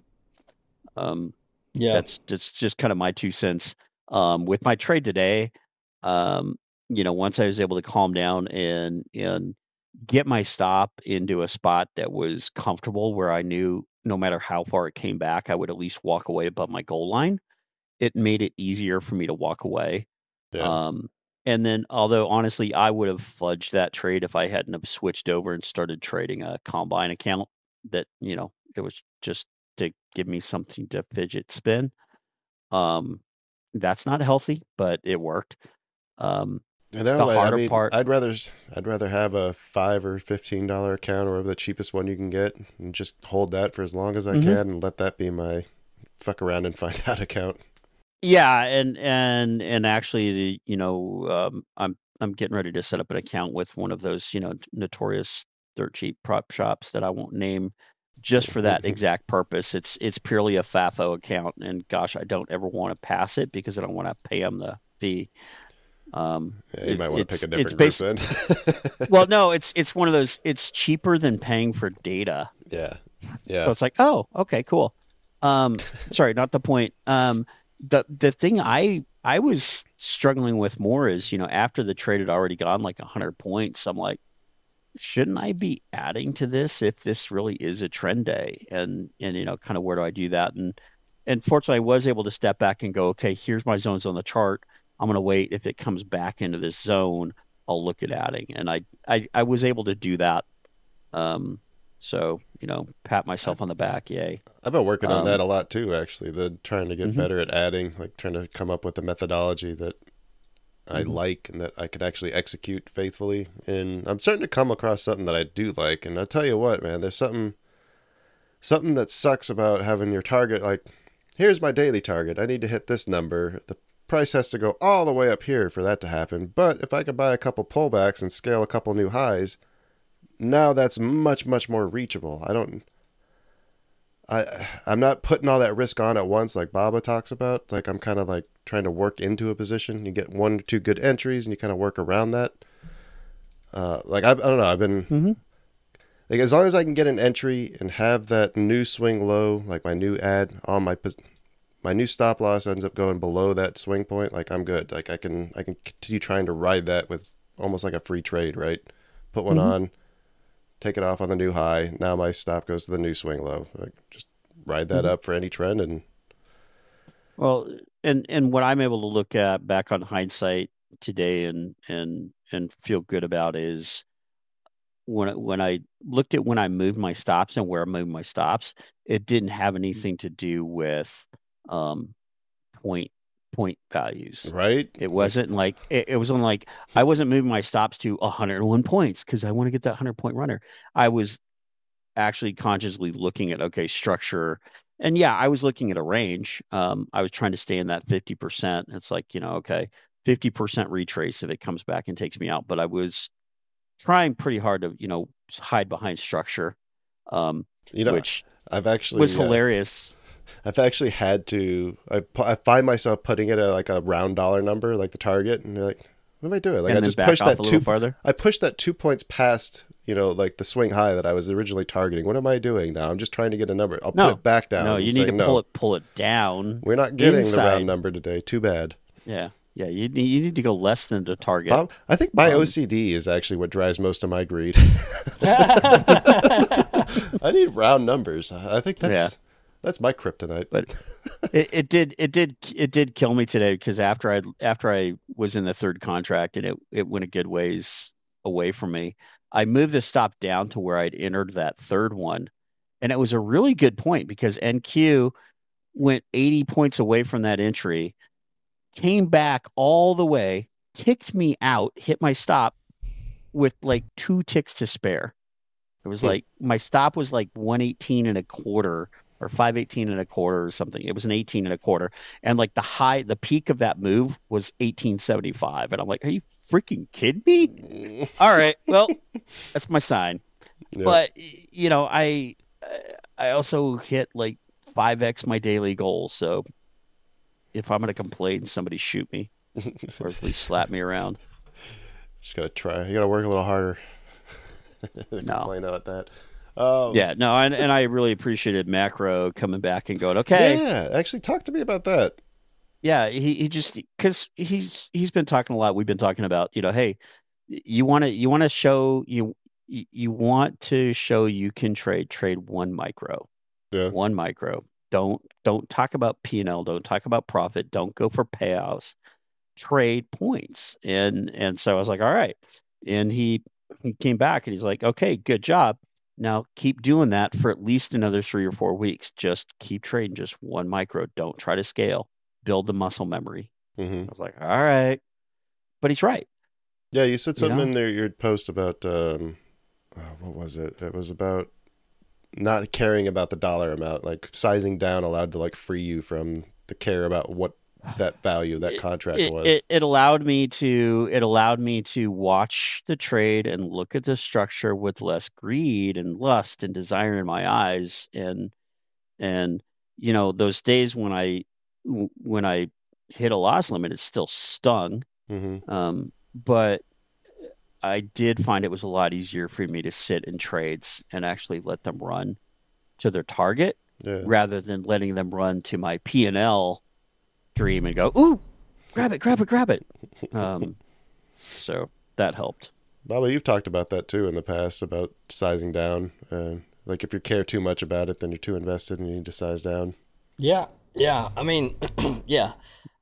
that's just kind of my 2 cents. With my trade today, once I was able to calm down and get my stop into a spot that was comfortable, where I knew no matter how far it came back, I would at least walk away above my goal line. It made it easier for me to walk away. Yeah. And then, although honestly, I would have fudged that trade if I hadn't have switched over and started trading a combine account that, it was just to give me something to fidget spin. That's not healthy, but it worked. The harder part, I'd rather have a $5 or $15 account or whatever the cheapest one you can get, and just hold that for as long as I can, and let that be my fuck around and find out account. Yeah, and actually, I'm getting ready to set up an account with one of those notorious dirt cheap prop shops that I won't name, just for that exact purpose. It's purely a FAFO account, and gosh, I don't ever want to pass it because I don't want to pay them the fee. You might want to pick a different group then. Well, no, it's one of those. It's cheaper than paying for data. Yeah. So it's like, oh, okay, cool. Sorry, not the point. The thing I was struggling with more is, after the trade had already gone like 100 points, I'm like, shouldn't I be adding to this if this really is a trend day? And kind of where do I do that? And fortunately, I was able to step back and go, okay, here's my zones on the chart. I'm going to wait. If it comes back into this zone, I'll look at adding. And I was able to do that. So, pat myself on the back. Yay. I've been working on that a lot too, actually. Trying to get better at adding, like trying to come up with a methodology that I like and that I could actually execute faithfully. And I'm starting to come across something that I do like. And I'll tell you what, man, there's something that sucks about having your target. Like, here's my daily target. I need to hit this number. The price has to go all the way up here for that to happen. But if I could buy a couple pullbacks and scale a couple new highs, now that's much, much more reachable. I'm not putting all that risk on at once like Baba talks about. Like, I'm kind of like trying to work into a position. You get 1 or 2 good entries and you kind of work around that. I don't know. I've been like, as long as I can get an entry and have that new swing low, like my new ad on my new stop loss ends up going below that swing point, like I'm good. Like I can continue trying to ride that with almost like a free trade, right? Put one on, take it off on the new high. Now my stop goes to the new swing low. Like, just ride that up for any trend. And well, and what I'm able to look at back on hindsight today and feel good about is when I looked at when I moved my stops and where I moved my stops, it didn't have anything to do with point values. right. It wasn't like it wasn't like I wasn't moving my stops to 101 points because I want to get that 100-point runner. I was actually consciously looking at, okay, structure. And yeah, I was looking at a range. I was trying to stay in that 50%. It's like, okay, 50% retrace if it comes back and takes me out. But I was trying pretty hard to, hide behind structure, which I've actually was hilarious. I've actually had to. I find myself putting it at like a round dollar number, like the target, and you're like, what am I doing? Like, And I then just back pushed off that a little 2 farther. I pushed that 2 points past, like the swing high that I was originally targeting. What am I doing now? I'm just trying to get a number. I'll put it back down. No, you need to pull it down. We're not getting inside. the round number today. Too bad. Yeah. You need to go less than the target. Bob, I think my OCD is actually what drives most of my greed. I need round numbers. I think that's my kryptonite. But it did kill me today because after I was in the third contract and it went a good ways away from me, I moved the stop down to where I'd entered that third one, and it was a really good point because NQ went 80 points away from that entry, came back all the way, ticked me out, hit my stop with like 2 ticks to spare. It was like my stop was like 118 and a quarter or 518 and a quarter or something. It was an 18 and a quarter. And like the peak of that move was 1875. And I'm like, are you freaking kidding me? All right. Well, that's my sign. Yeah. But, I also hit like 5x my daily goals. So if I'm going to complain, somebody shoot me or at least slap me around. Just got to try. You got to work a little harder. Complain about that. And I really appreciated Macro coming back and going, okay. Yeah, actually talk to me about that. Yeah, he just, because he's been talking a lot. We've been talking about, hey, you want to show you can trade one micro. Yeah. One micro. Don't talk about P&L. Don't talk about profit. Don't go for payouts. Trade points. And so I was like, all right. And he came back and he's like, okay, good job. Now keep doing that for at least another 3 or 4 weeks. Just keep trading just one micro. Don't try to scale. Build the muscle memory. Mm-hmm. I was like, all right. But he's right. Yeah, you said something in there, your post about, what was it? It was about not caring about the dollar amount, like sizing down allowed to like free you from the care about what that value of that contract was. It allowed me to watch the trade and look at the structure with less greed and lust and desire in my eyes. And those days when I hit a loss limit, it still stung. Mm-hmm. But I did find it was a lot easier for me to sit in trades and actually let them run to their target rather than letting them run to my P&L and go, ooh, grab it. So that helped. Baba, you've talked about that too in the past about sizing down. Like if you care too much about it, then you're too invested and you need to size down. Yeah, yeah. I mean, yeah.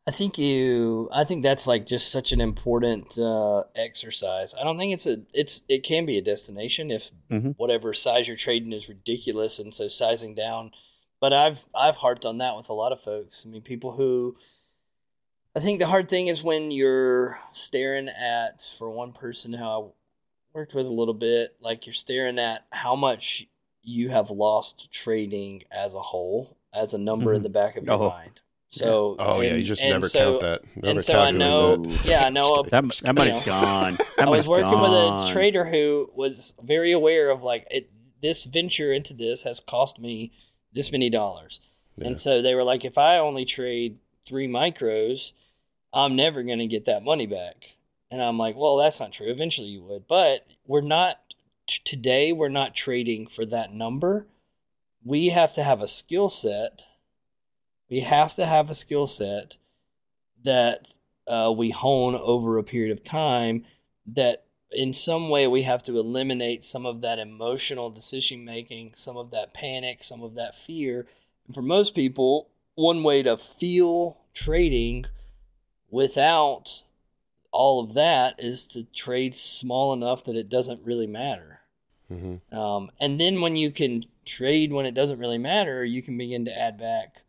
I think that's like just such an important exercise. I don't think it can be a destination if whatever size you're trading is ridiculous, and so sizing down. But I've harped on that with a lot of folks. I mean, people who, I think the hard thing is when you're staring at, for one person who I worked with a little bit, like you're staring at how much you have lost trading as a whole, as a number in the back of your mind. So, you just never count that. And so I know, I know that money's gone. I was working with a trader who was very aware of this venture into this has cost me this many dollars. Yeah. And so they were like, if I only trade 3 micros, I'm never going to get that money back. And I'm like, well, that's not true. Eventually you would. But today we're not trading for that number. We have to have a skill set. We have to have a skill set that we hone over a period of time, that in some way we have to eliminate some of that emotional decision making, some of that panic, some of that fear. And for most people, one way to feel trading without all of that is to trade small enough that it doesn't really matter. Mm-hmm. And then when you can trade when it doesn't really matter, you can begin to add back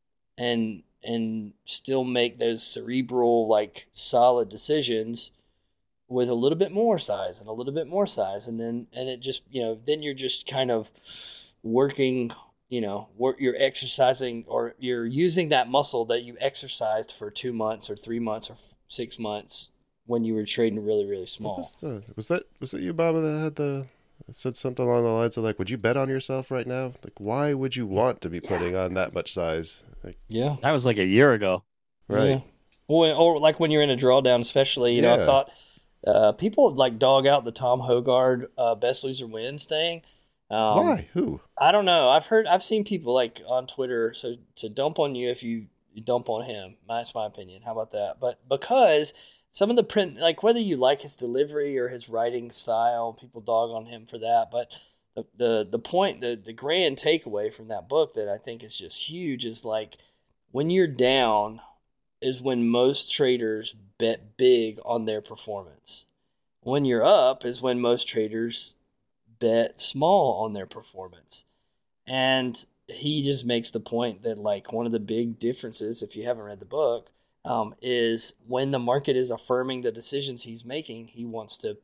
and still make those cerebral, like, solid decisions with a little bit more size and a little bit more size. And it just, then you're just kind of working, you're exercising, or you're using that muscle that you exercised for 2 months or 3 months or 6 months when you were trading really, really small. Was that you, Baba, that said something along the lines of, like, would you bet on yourself right now? Like, why would you want to be putting on that much size? Like, yeah. That was like a year ago. Right. Yeah. Or like when you're in a drawdown, especially, I thought people like dog out the Tom Hogard best loser wins thing. Why? Who? I don't know. I've seen people like on Twitter, so to dump on you if you dump on him. That's my opinion. How about that? But because some of the print, like whether you like his delivery or his writing style, people dog on him for that. But the point, the grand takeaway from that book that I think is just huge is, like, when you're down is when most traders bet big on their performance. When you're up is when most traders bet small on their performance. And he just makes the point that, like, one of the big differences, if you haven't read the book, is when the market is affirming the decisions he's making, he wants to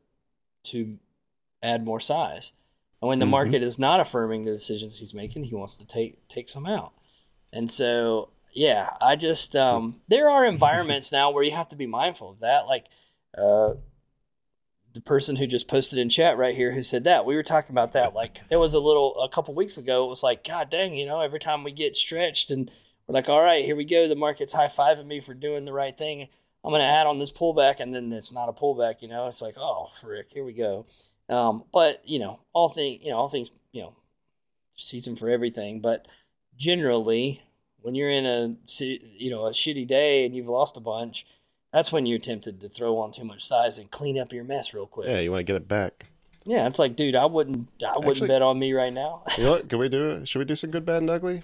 add more size. And when the market is not affirming the decisions he's making, he wants to take some out. And so, yeah, I just there are environments now where you have to be mindful of that. Like the person who just posted in chat right here who said that, we were talking about that. Like, there was a couple weeks ago, it was like, God dang, every time we get stretched and we're like, all right, here we go, the market's high-fiving me for doing the right thing, I'm going to add on this pullback, and then it's not a pullback, it's like, oh, frick, here we go. But, all things, season for everything. But generally, when you're in a shitty day and you've lost a bunch, that's when you're tempted to throw on too much size and clean up your mess real quick. Yeah, you want to get it back. Yeah, it's like, dude, I wouldn't bet on me right now. You know what? Can we do it? Should we do some good, bad, and ugly?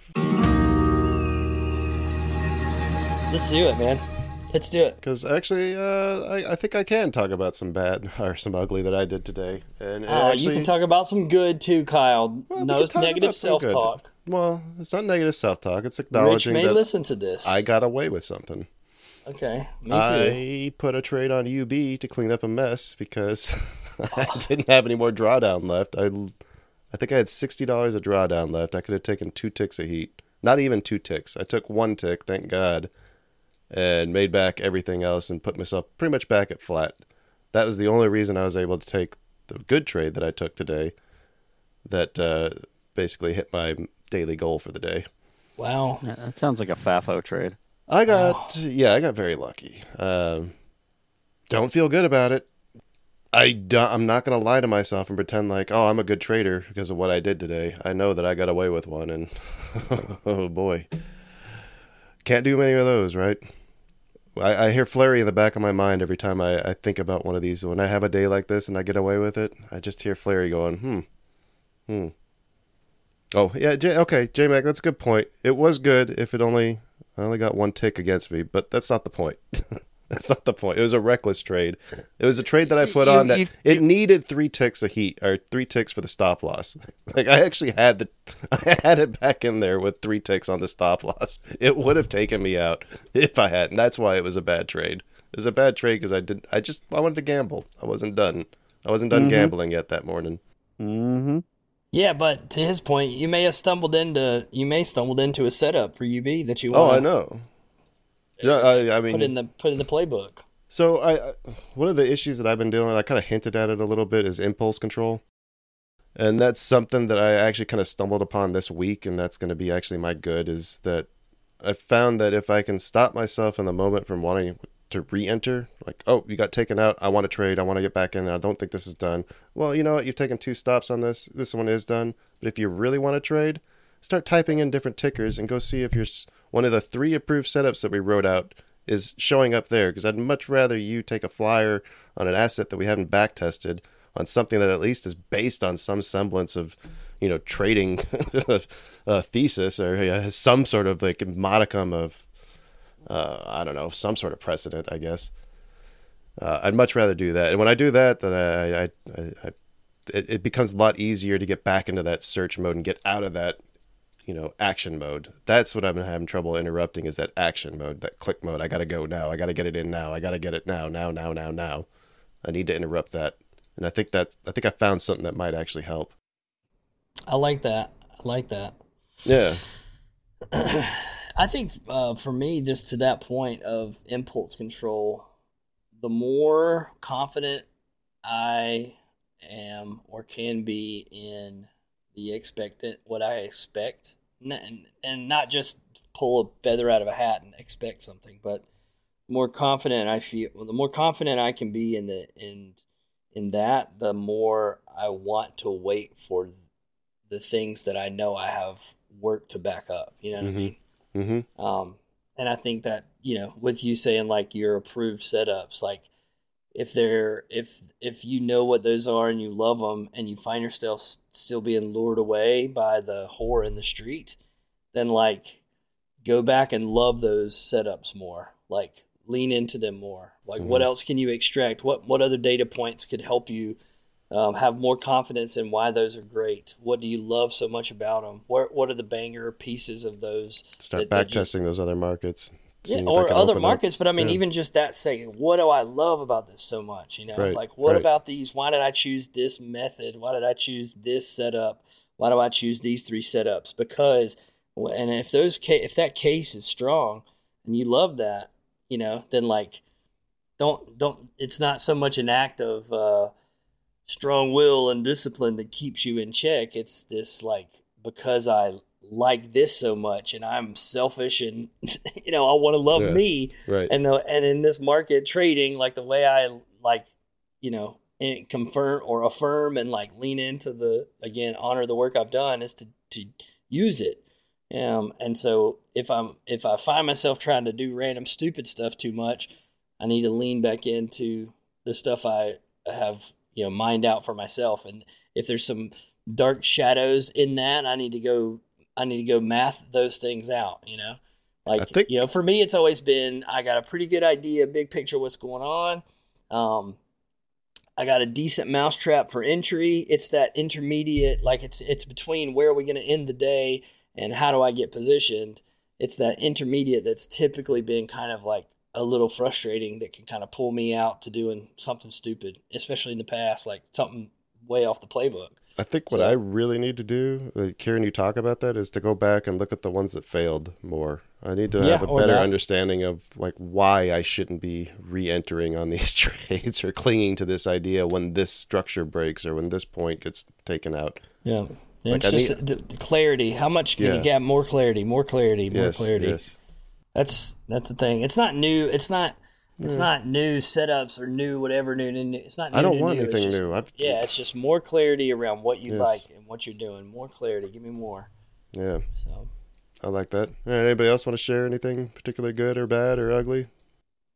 Let's do it, man. Let's do it. Because actually, I think I can talk about some bad or some ugly that I did today. And you can talk about some good too, Kyle. Well, no negative self-talk. Well, it's not negative self-talk. It's acknowledging Rich may that listen to this. I got away with something. Okay, me too. I put a trade on UB to clean up a mess because I didn't have any more drawdown left. I think I had $60 of drawdown left. I could have taken 2 ticks of heat. Not even 2 ticks. I took 1 tick, thank God, and made back everything else and put myself pretty much back at flat. That was the only reason I was able to take the good trade that I took today that basically hit my daily goal for the day. Wow. Yeah, that sounds like a FAFO trade. I got very lucky. Don't feel good about it. I'm not going to lie to myself and pretend like, oh, I'm a good trader because of what I did today. I know that I got away with one, and oh boy. Can't do many of those, right? I hear Flurry in the back of my mind every time I think about one of these. When I have a day like this and I get away with it, I just hear Flurry going, Oh, yeah, okay, J-Mac, that's a good point. It was good if I only got one tick against me, but that's not the point. That's not the point. It was a reckless trade. It was a trade that I put on that it needed 3 ticks of heat, or 3 ticks for the stop loss. Like, I actually had it back in there with 3 ticks on the stop loss. It would have taken me out if I hadn't. That's why it was a bad trade. It was a bad trade because I wanted to gamble. I wasn't done gambling yet that morning. Mm-hmm. Yeah, but to his point, you may have stumbled into a setup for UB that you Oh, want. I know. Yeah, I mean, put in the playbook. So one of the issues that I've been dealing with, I kind of hinted at it a little bit, is impulse control. And that's something that I actually kind of stumbled upon this week, and that's going to be actually my good, is that I found that if I can stop myself in the moment from wanting to re-enter, like, oh, you got taken out, I want to trade, I want to get back in, I don't think this is done. Well, you know what, you've taken 2 stops on this one is done, but if you really want to trade, start typing in different tickers and go see if one of the 3 approved setups that we wrote out is showing up there, because I'd much rather you take a flyer on an asset that we haven't back tested on something that at least is based on some semblance of, trading thesis, or has some sort of like modicum of, I don't know, some sort of precedent, I guess. I'd much rather do that. And when I do that, then it becomes a lot easier to get back into that search mode and get out of that, action mode. That's what I've been having trouble interrupting, is that action mode, that click mode. I got to go now. I got to get it in now. I got to get it now. I need to interrupt that. And I think I found something that might actually help. I like that. Yeah. I think for me, just to that point of impulse control, the more confident I am or can be in what I expect, and not just pull a feather out of a hat and expect something, but the more confident I can be in that, the more I want to wait for the things that I know I have work to back up. You know what I mean? Mm-hmm. And I think that, with you saying like your approved setups, like if you know what those are and you love them and you find yourself still being lured away by the whore in the street, then like go back and love those setups more, like lean into them more. Like what else can you extract? What other data points could help you have more confidence in why those are great? What do you love so much about them? What are the banger pieces of those? Start backtesting those other markets. Yeah, or other markets, but I mean, even just that saying, what do I love about this so much? Right, like what about these? Why did I choose this method? Why did I choose this setup? Why do I choose these 3 setups? Because, and if that case is strong and you love that, then like, don't. It's not so much an act of strong will and discipline that keeps you in check. It's this like, because I like this so much and I'm selfish and I want to love me, right? And in this market trading, like the way I like confirm or affirm and like lean into honor the work I've done is to use it. And so if I find myself trying to do random stupid stuff too much, I need to lean back into the stuff I have mined out for myself. And if there's some dark shadows in that, I need to go math those things out, Like, I think, for me, it's always been, I got a pretty good idea, big picture, what's going on. I got a decent mousetrap for entry. It's that intermediate, like it's between where are we going to end the day and how do I get positioned. It's that intermediate that's typically been kind of like a little frustrating, that can kind of pull me out to doing something stupid, especially in the past, like something way off the playbook. I think what I really need to do, Kieran, you talk about that, is to go back and look at the ones that failed more. I need to have a better understanding of like why I shouldn't be re-entering on these trades or clinging to this idea when this structure breaks or when this point gets taken out. Yeah. Like it's just the clarity. How much can you get? More clarity. Yes. That's the thing. It's not new. It's not new setups or new whatever new. It's not new. I don't want anything new. It's just more clarity around what you like and what you're doing. More clarity. Give me more. Yeah. So I like that. All right, anybody else want to share anything particularly good or bad or ugly?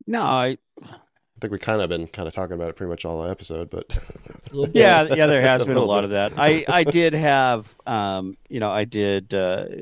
No, I think we kind of been talking about it pretty much all the episode, but yeah, there has been a lot of that. I did have, I did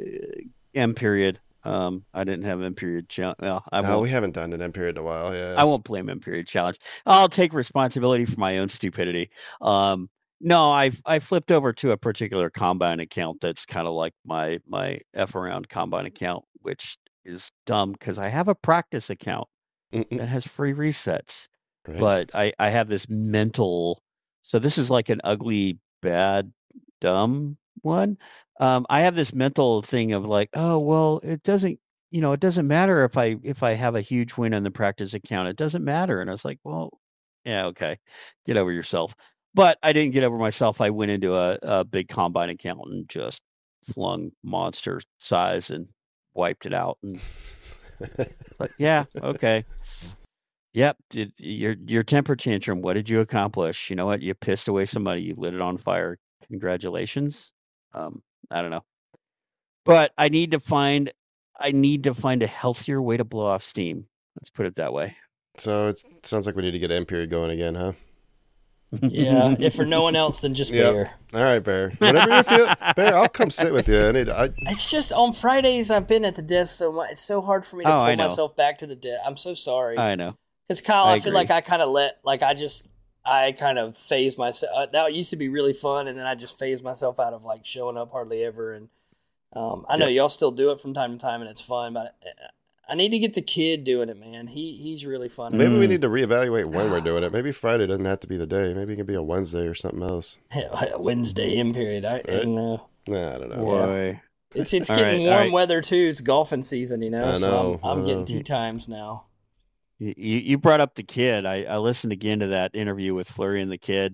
M period. I didn't have M period challenge. Well, we haven't done an M period in a while. Yeah, I won't blame M period challenge. I'll take responsibility for my own stupidity. No, I flipped over to a particular Combine account that's kind of like my F around Combine account, which is dumb because I have a practice account that has free resets. Right. But I have this mental, so this is like an ugly, bad, dumb one. I have this mental thing of like, oh, well, it doesn't matter if I have a huge win on the practice account. It doesn't matter. And I was like, well, yeah, okay, get over yourself. But I didn't get over myself. I went into a big Combine account and just flung monster size and wiped it out. And like, yeah, okay. Yep. Your temper tantrum. What did you accomplish? You know what? You pissed away somebody. You lit it on fire. Congratulations. I don't know. But I need to find a healthier way to blow off steam. Let's put it that way. So it sounds like we need to get M period going again, huh? Yeah, if for no one else, then just Bear. All right, Bear. Whatever you feel, Bear, I'll come sit with you. It's just on Fridays I've been at the desk so much. It's so hard for me to pull myself back to the desk. I'm so sorry. I know. Because Kyle, I feel like I kind of I kind of phased myself. That used to be really fun, and then I just phased myself out of like showing up hardly ever. And I know y'all still do it from time to time, and it's fun, but I need to get the kid doing it, man. He's really fun. Maybe we need to reevaluate when we're doing it. Maybe Friday doesn't have to be the day. Maybe it can be a Wednesday or something else. Wednesday M period. I don't know. Nah, I don't know. Boy. It's getting warm weather too. It's golfing season, you know. I know. So I'm getting tee times now. You brought up the kid. I listened again to that interview with Fleury and the kid.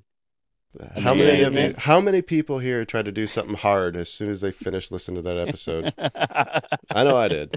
How many people here tried to do something hard as soon as they finished listening to that episode? I know I did.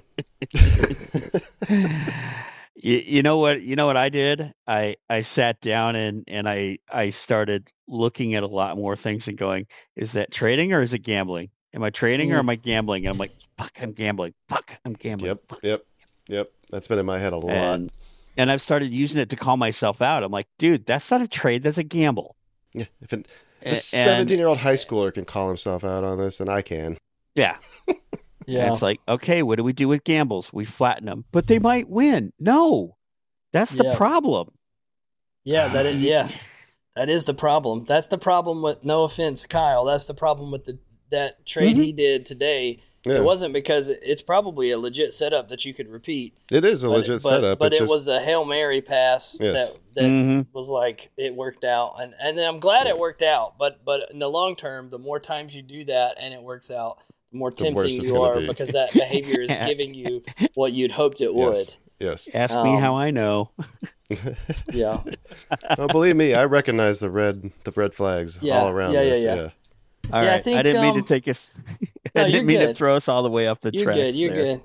You know what I did? I sat down and I started looking at a lot more things and going, is that trading or is it gambling? Am I trading or am I gambling? And I'm like, fuck, I'm gambling. Fuck, I'm gambling. Yep. That's been in my head a lot. And I've started using it to call myself out. I'm like, dude, that's not a trade. That's a gamble. Yeah. If a 17-year-old high schooler can call himself out on this, then I can. Yeah. Yeah. And it's like, okay, what do we do with gambles? We flatten them, but they might win. No, that's the problem. Yeah, that is the problem. That's the problem with, no offense, Kyle, that's the problem with that trade he did today. Yeah. It wasn't because it's probably a legit setup that you could repeat. It is a legit setup. But it was a Hail Mary pass that was like, it worked out. And I'm glad it worked out. But in the long term, the more times you do that and it works out, the more tempting you are because that behavior is giving you what you'd hoped it would. Yes. Ask me how I know. Yeah. Well, believe me, I recognize the red flags all around this. Yeah. All right. I didn't mean to take us. I didn't mean to throw us all the way up the tracks. You're good.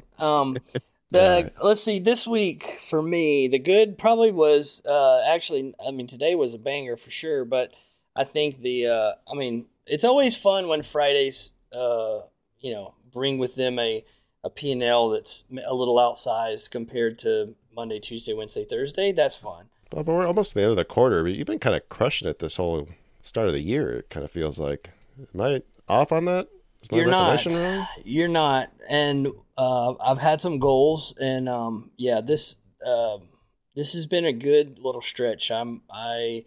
Let's see. This week for me, the good probably was today was a banger for sure. But I think it's always fun when Fridays, bring with them a P&L that's a little outsized compared to Monday, Tuesday, Wednesday, Thursday. That's fun. But we're almost at the end of the quarter. But you've been kind of crushing it this whole start of the year. It kind of feels like. Am I off on that? You're not. Wrong? You're not. And I've had some goals, and this has been a good little stretch. I've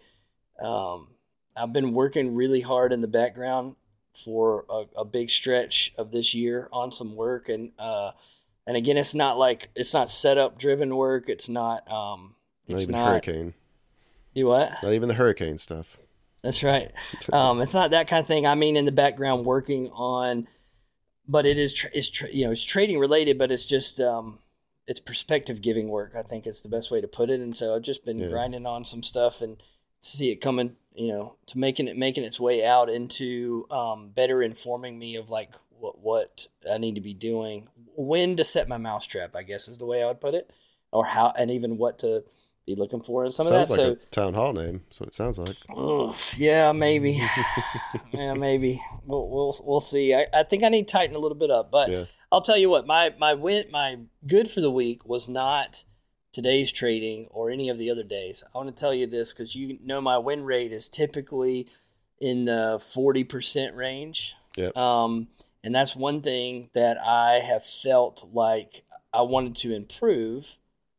been working really hard in the background for a big stretch of this year on some work, and again, it's not setup driven work. It's not. It's not hurricane. Do what? Not even the hurricane stuff. That's right. It's not that kind of thing. I mean, in the background working on, but it is, it's trading related, but it's just, it's perspective giving work. I think it's the best way to put it. And so I've just been grinding on some stuff and see it coming, to making its way out into, better informing me of like what I need to be doing, when to set my mousetrap, I guess is the way I would put it, or how, and even what to be looking for and some sounds of that. Like a town hall name. That's what it sounds like. Yeah, maybe. Maybe. We'll see. I think I need to tighten a little bit up, but I'll tell you what. My good for the week was not today's trading or any of the other days, I want to tell you this because you know my win rate is typically in the 40% range. Yep. And that's one thing that I have felt like I wanted to improve,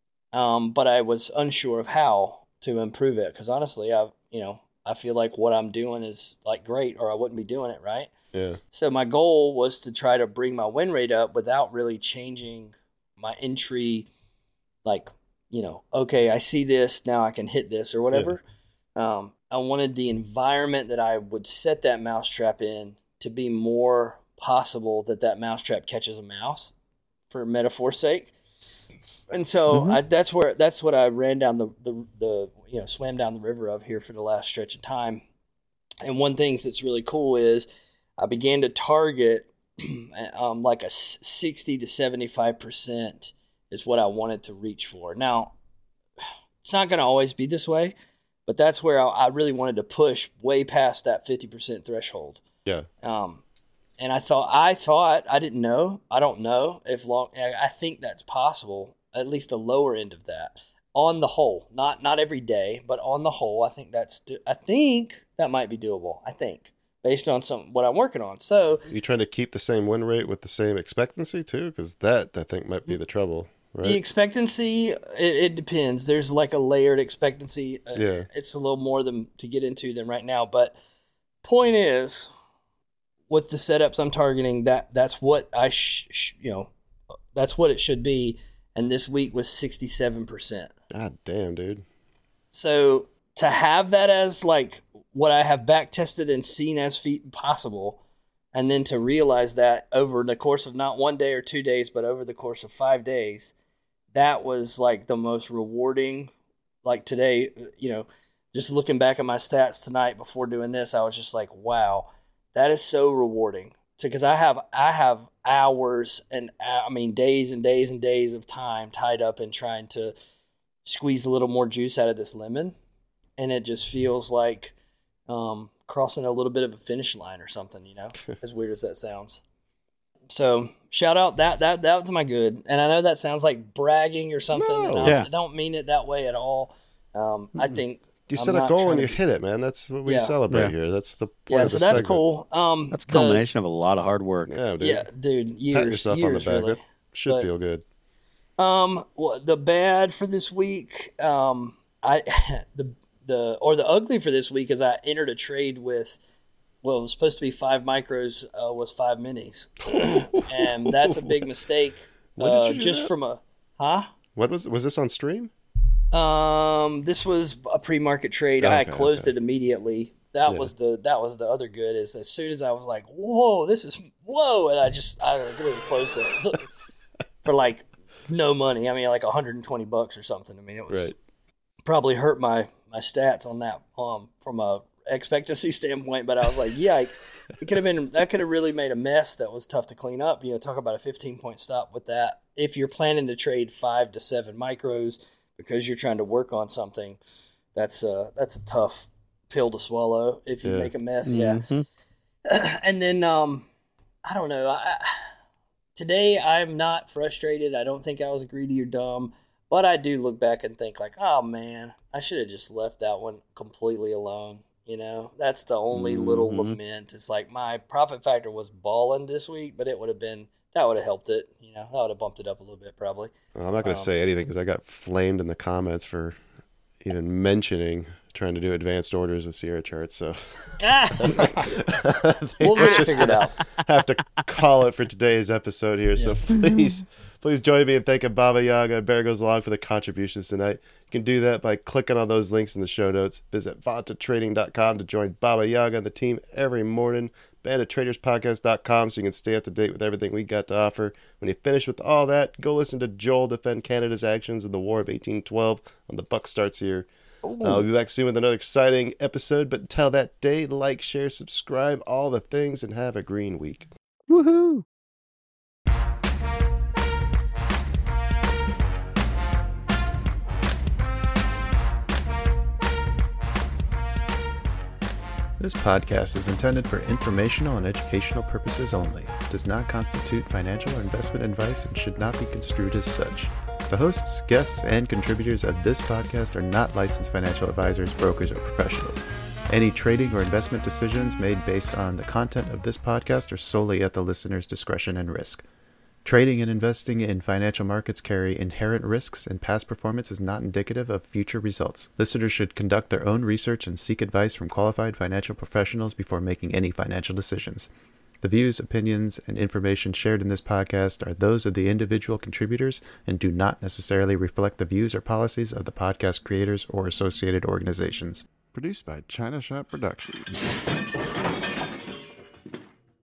but I was unsure of how to improve it. Because honestly, I feel like what I'm doing is like great, or I wouldn't be doing it, right? Yeah. So my goal was to try to bring my win rate up without really changing my entry. Like, okay, I see this, now I can hit this or whatever. Yeah. I wanted the environment that I would set that mousetrap in to be more possible that mousetrap catches a mouse, for metaphor's sake. And so that's what I ran down the swam down the river of here for the last stretch of time. And one thing that's really cool is I began to target like a 60 to 75% is what I wanted to reach for. Now, it's not going to always be this way, but that's where I really wanted to push way past that 50% threshold. Yeah. And I thought I didn't know. I don't know I think that's possible, at least the lower end of that. On the whole, not every day, but on the whole, I think that might be doable. I think, based on what I'm working on. So you trying to keep the same win rate with the same expectancy too, because that I think might be the trouble. Right? The expectancy, it depends. There's like a layered expectancy. Yeah. It's a little more to get into than right now. But point is, with the setups I'm targeting, that's what that's what it should be. And this week was 67%. God damn, dude. So to have that as like what I have back tested and seen as possible, and then to realize that over the course of not 1 day or 2 days, but over the course of 5 days, that was like the most rewarding. Like today, just looking back at my stats tonight before doing this, I was just like, wow, that is so rewarding. Because I have hours and days and days and days of time tied up in trying to squeeze a little more juice out of this lemon, and it just feels like crossing a little bit of a finish line or something, as weird as that sounds. So shout out that was my good. And I know that sounds like bragging or something. No. And I don't mean it that way at all. I think you set a goal and you hit it, man. That's what we celebrate here. That's the point of the that's segment. Cool. That's a culmination of a lot of hard work. Yeah, dude. Yeah, dude. Years, pat yourself on the back. Really. That should feel good. The bad for this week, the ugly for this week is I entered a trade with, it was supposed to be 5 micros, was 5 minis, and that's a big mistake. What did you just do? From a What was this on stream? This was a pre-market trade. I closed it immediately. That was the other good, is as soon as I was like, whoa, and I literally closed it for like no money. Like $120 or something. It was probably hurt my stats on that from a expectancy standpoint, but I was like, yikes. That could have really made a mess that was tough to clean up. Talk about a 15-point stop with that. If you're planning to trade 5 to 7 micros because you're trying to work on something, that's a tough pill to swallow if you make a mess. Mm-hmm. Yeah. And then I don't know. Today I'm not frustrated. I don't think I was greedy or dumb, but I do look back and think like, oh man, I should have just left that one completely alone. That's the only little lament. It's like my profit factor was balling this week, but that would have helped it. That would have bumped it up a little bit probably. Well, I'm not going to say anything because I got flamed in the comments for even mentioning trying to do advanced orders with Sierra charts. So we'll get it figured out. Have to call it for today's episode here. So please join me in thanking Baba Yaga and Bear Goes Along for the contributions tonight. You can do that by clicking on those links in the show notes. Visit vantatrading.com to join Baba Yaga and the team every morning. BanditTradersPodcast.com so you can stay up to date with everything we got to offer. When you finish with all that, go listen to Joel defend Canada's actions in the War of 1812 on The Buck Starts Here. I'll be back soon with another exciting episode, but until that day, like, share, subscribe, all the things, and have a green week. Woohoo! This podcast is intended for informational and educational purposes only. It does not constitute financial or investment advice and should not be construed as such. The hosts, guests, and contributors of this podcast are not licensed financial advisors, brokers, or professionals. Any trading or investment decisions made based on the content of this podcast are solely at the listener's discretion and risk. Trading and investing in financial markets carry inherent risks, and past performance is not indicative of future results. Listeners should conduct their own research and seek advice from qualified financial professionals before making any financial decisions. The views, opinions, and information shared in this podcast are those of the individual contributors and do not necessarily reflect the views or policies of the podcast creators or associated organizations. Produced by China Shop Productions.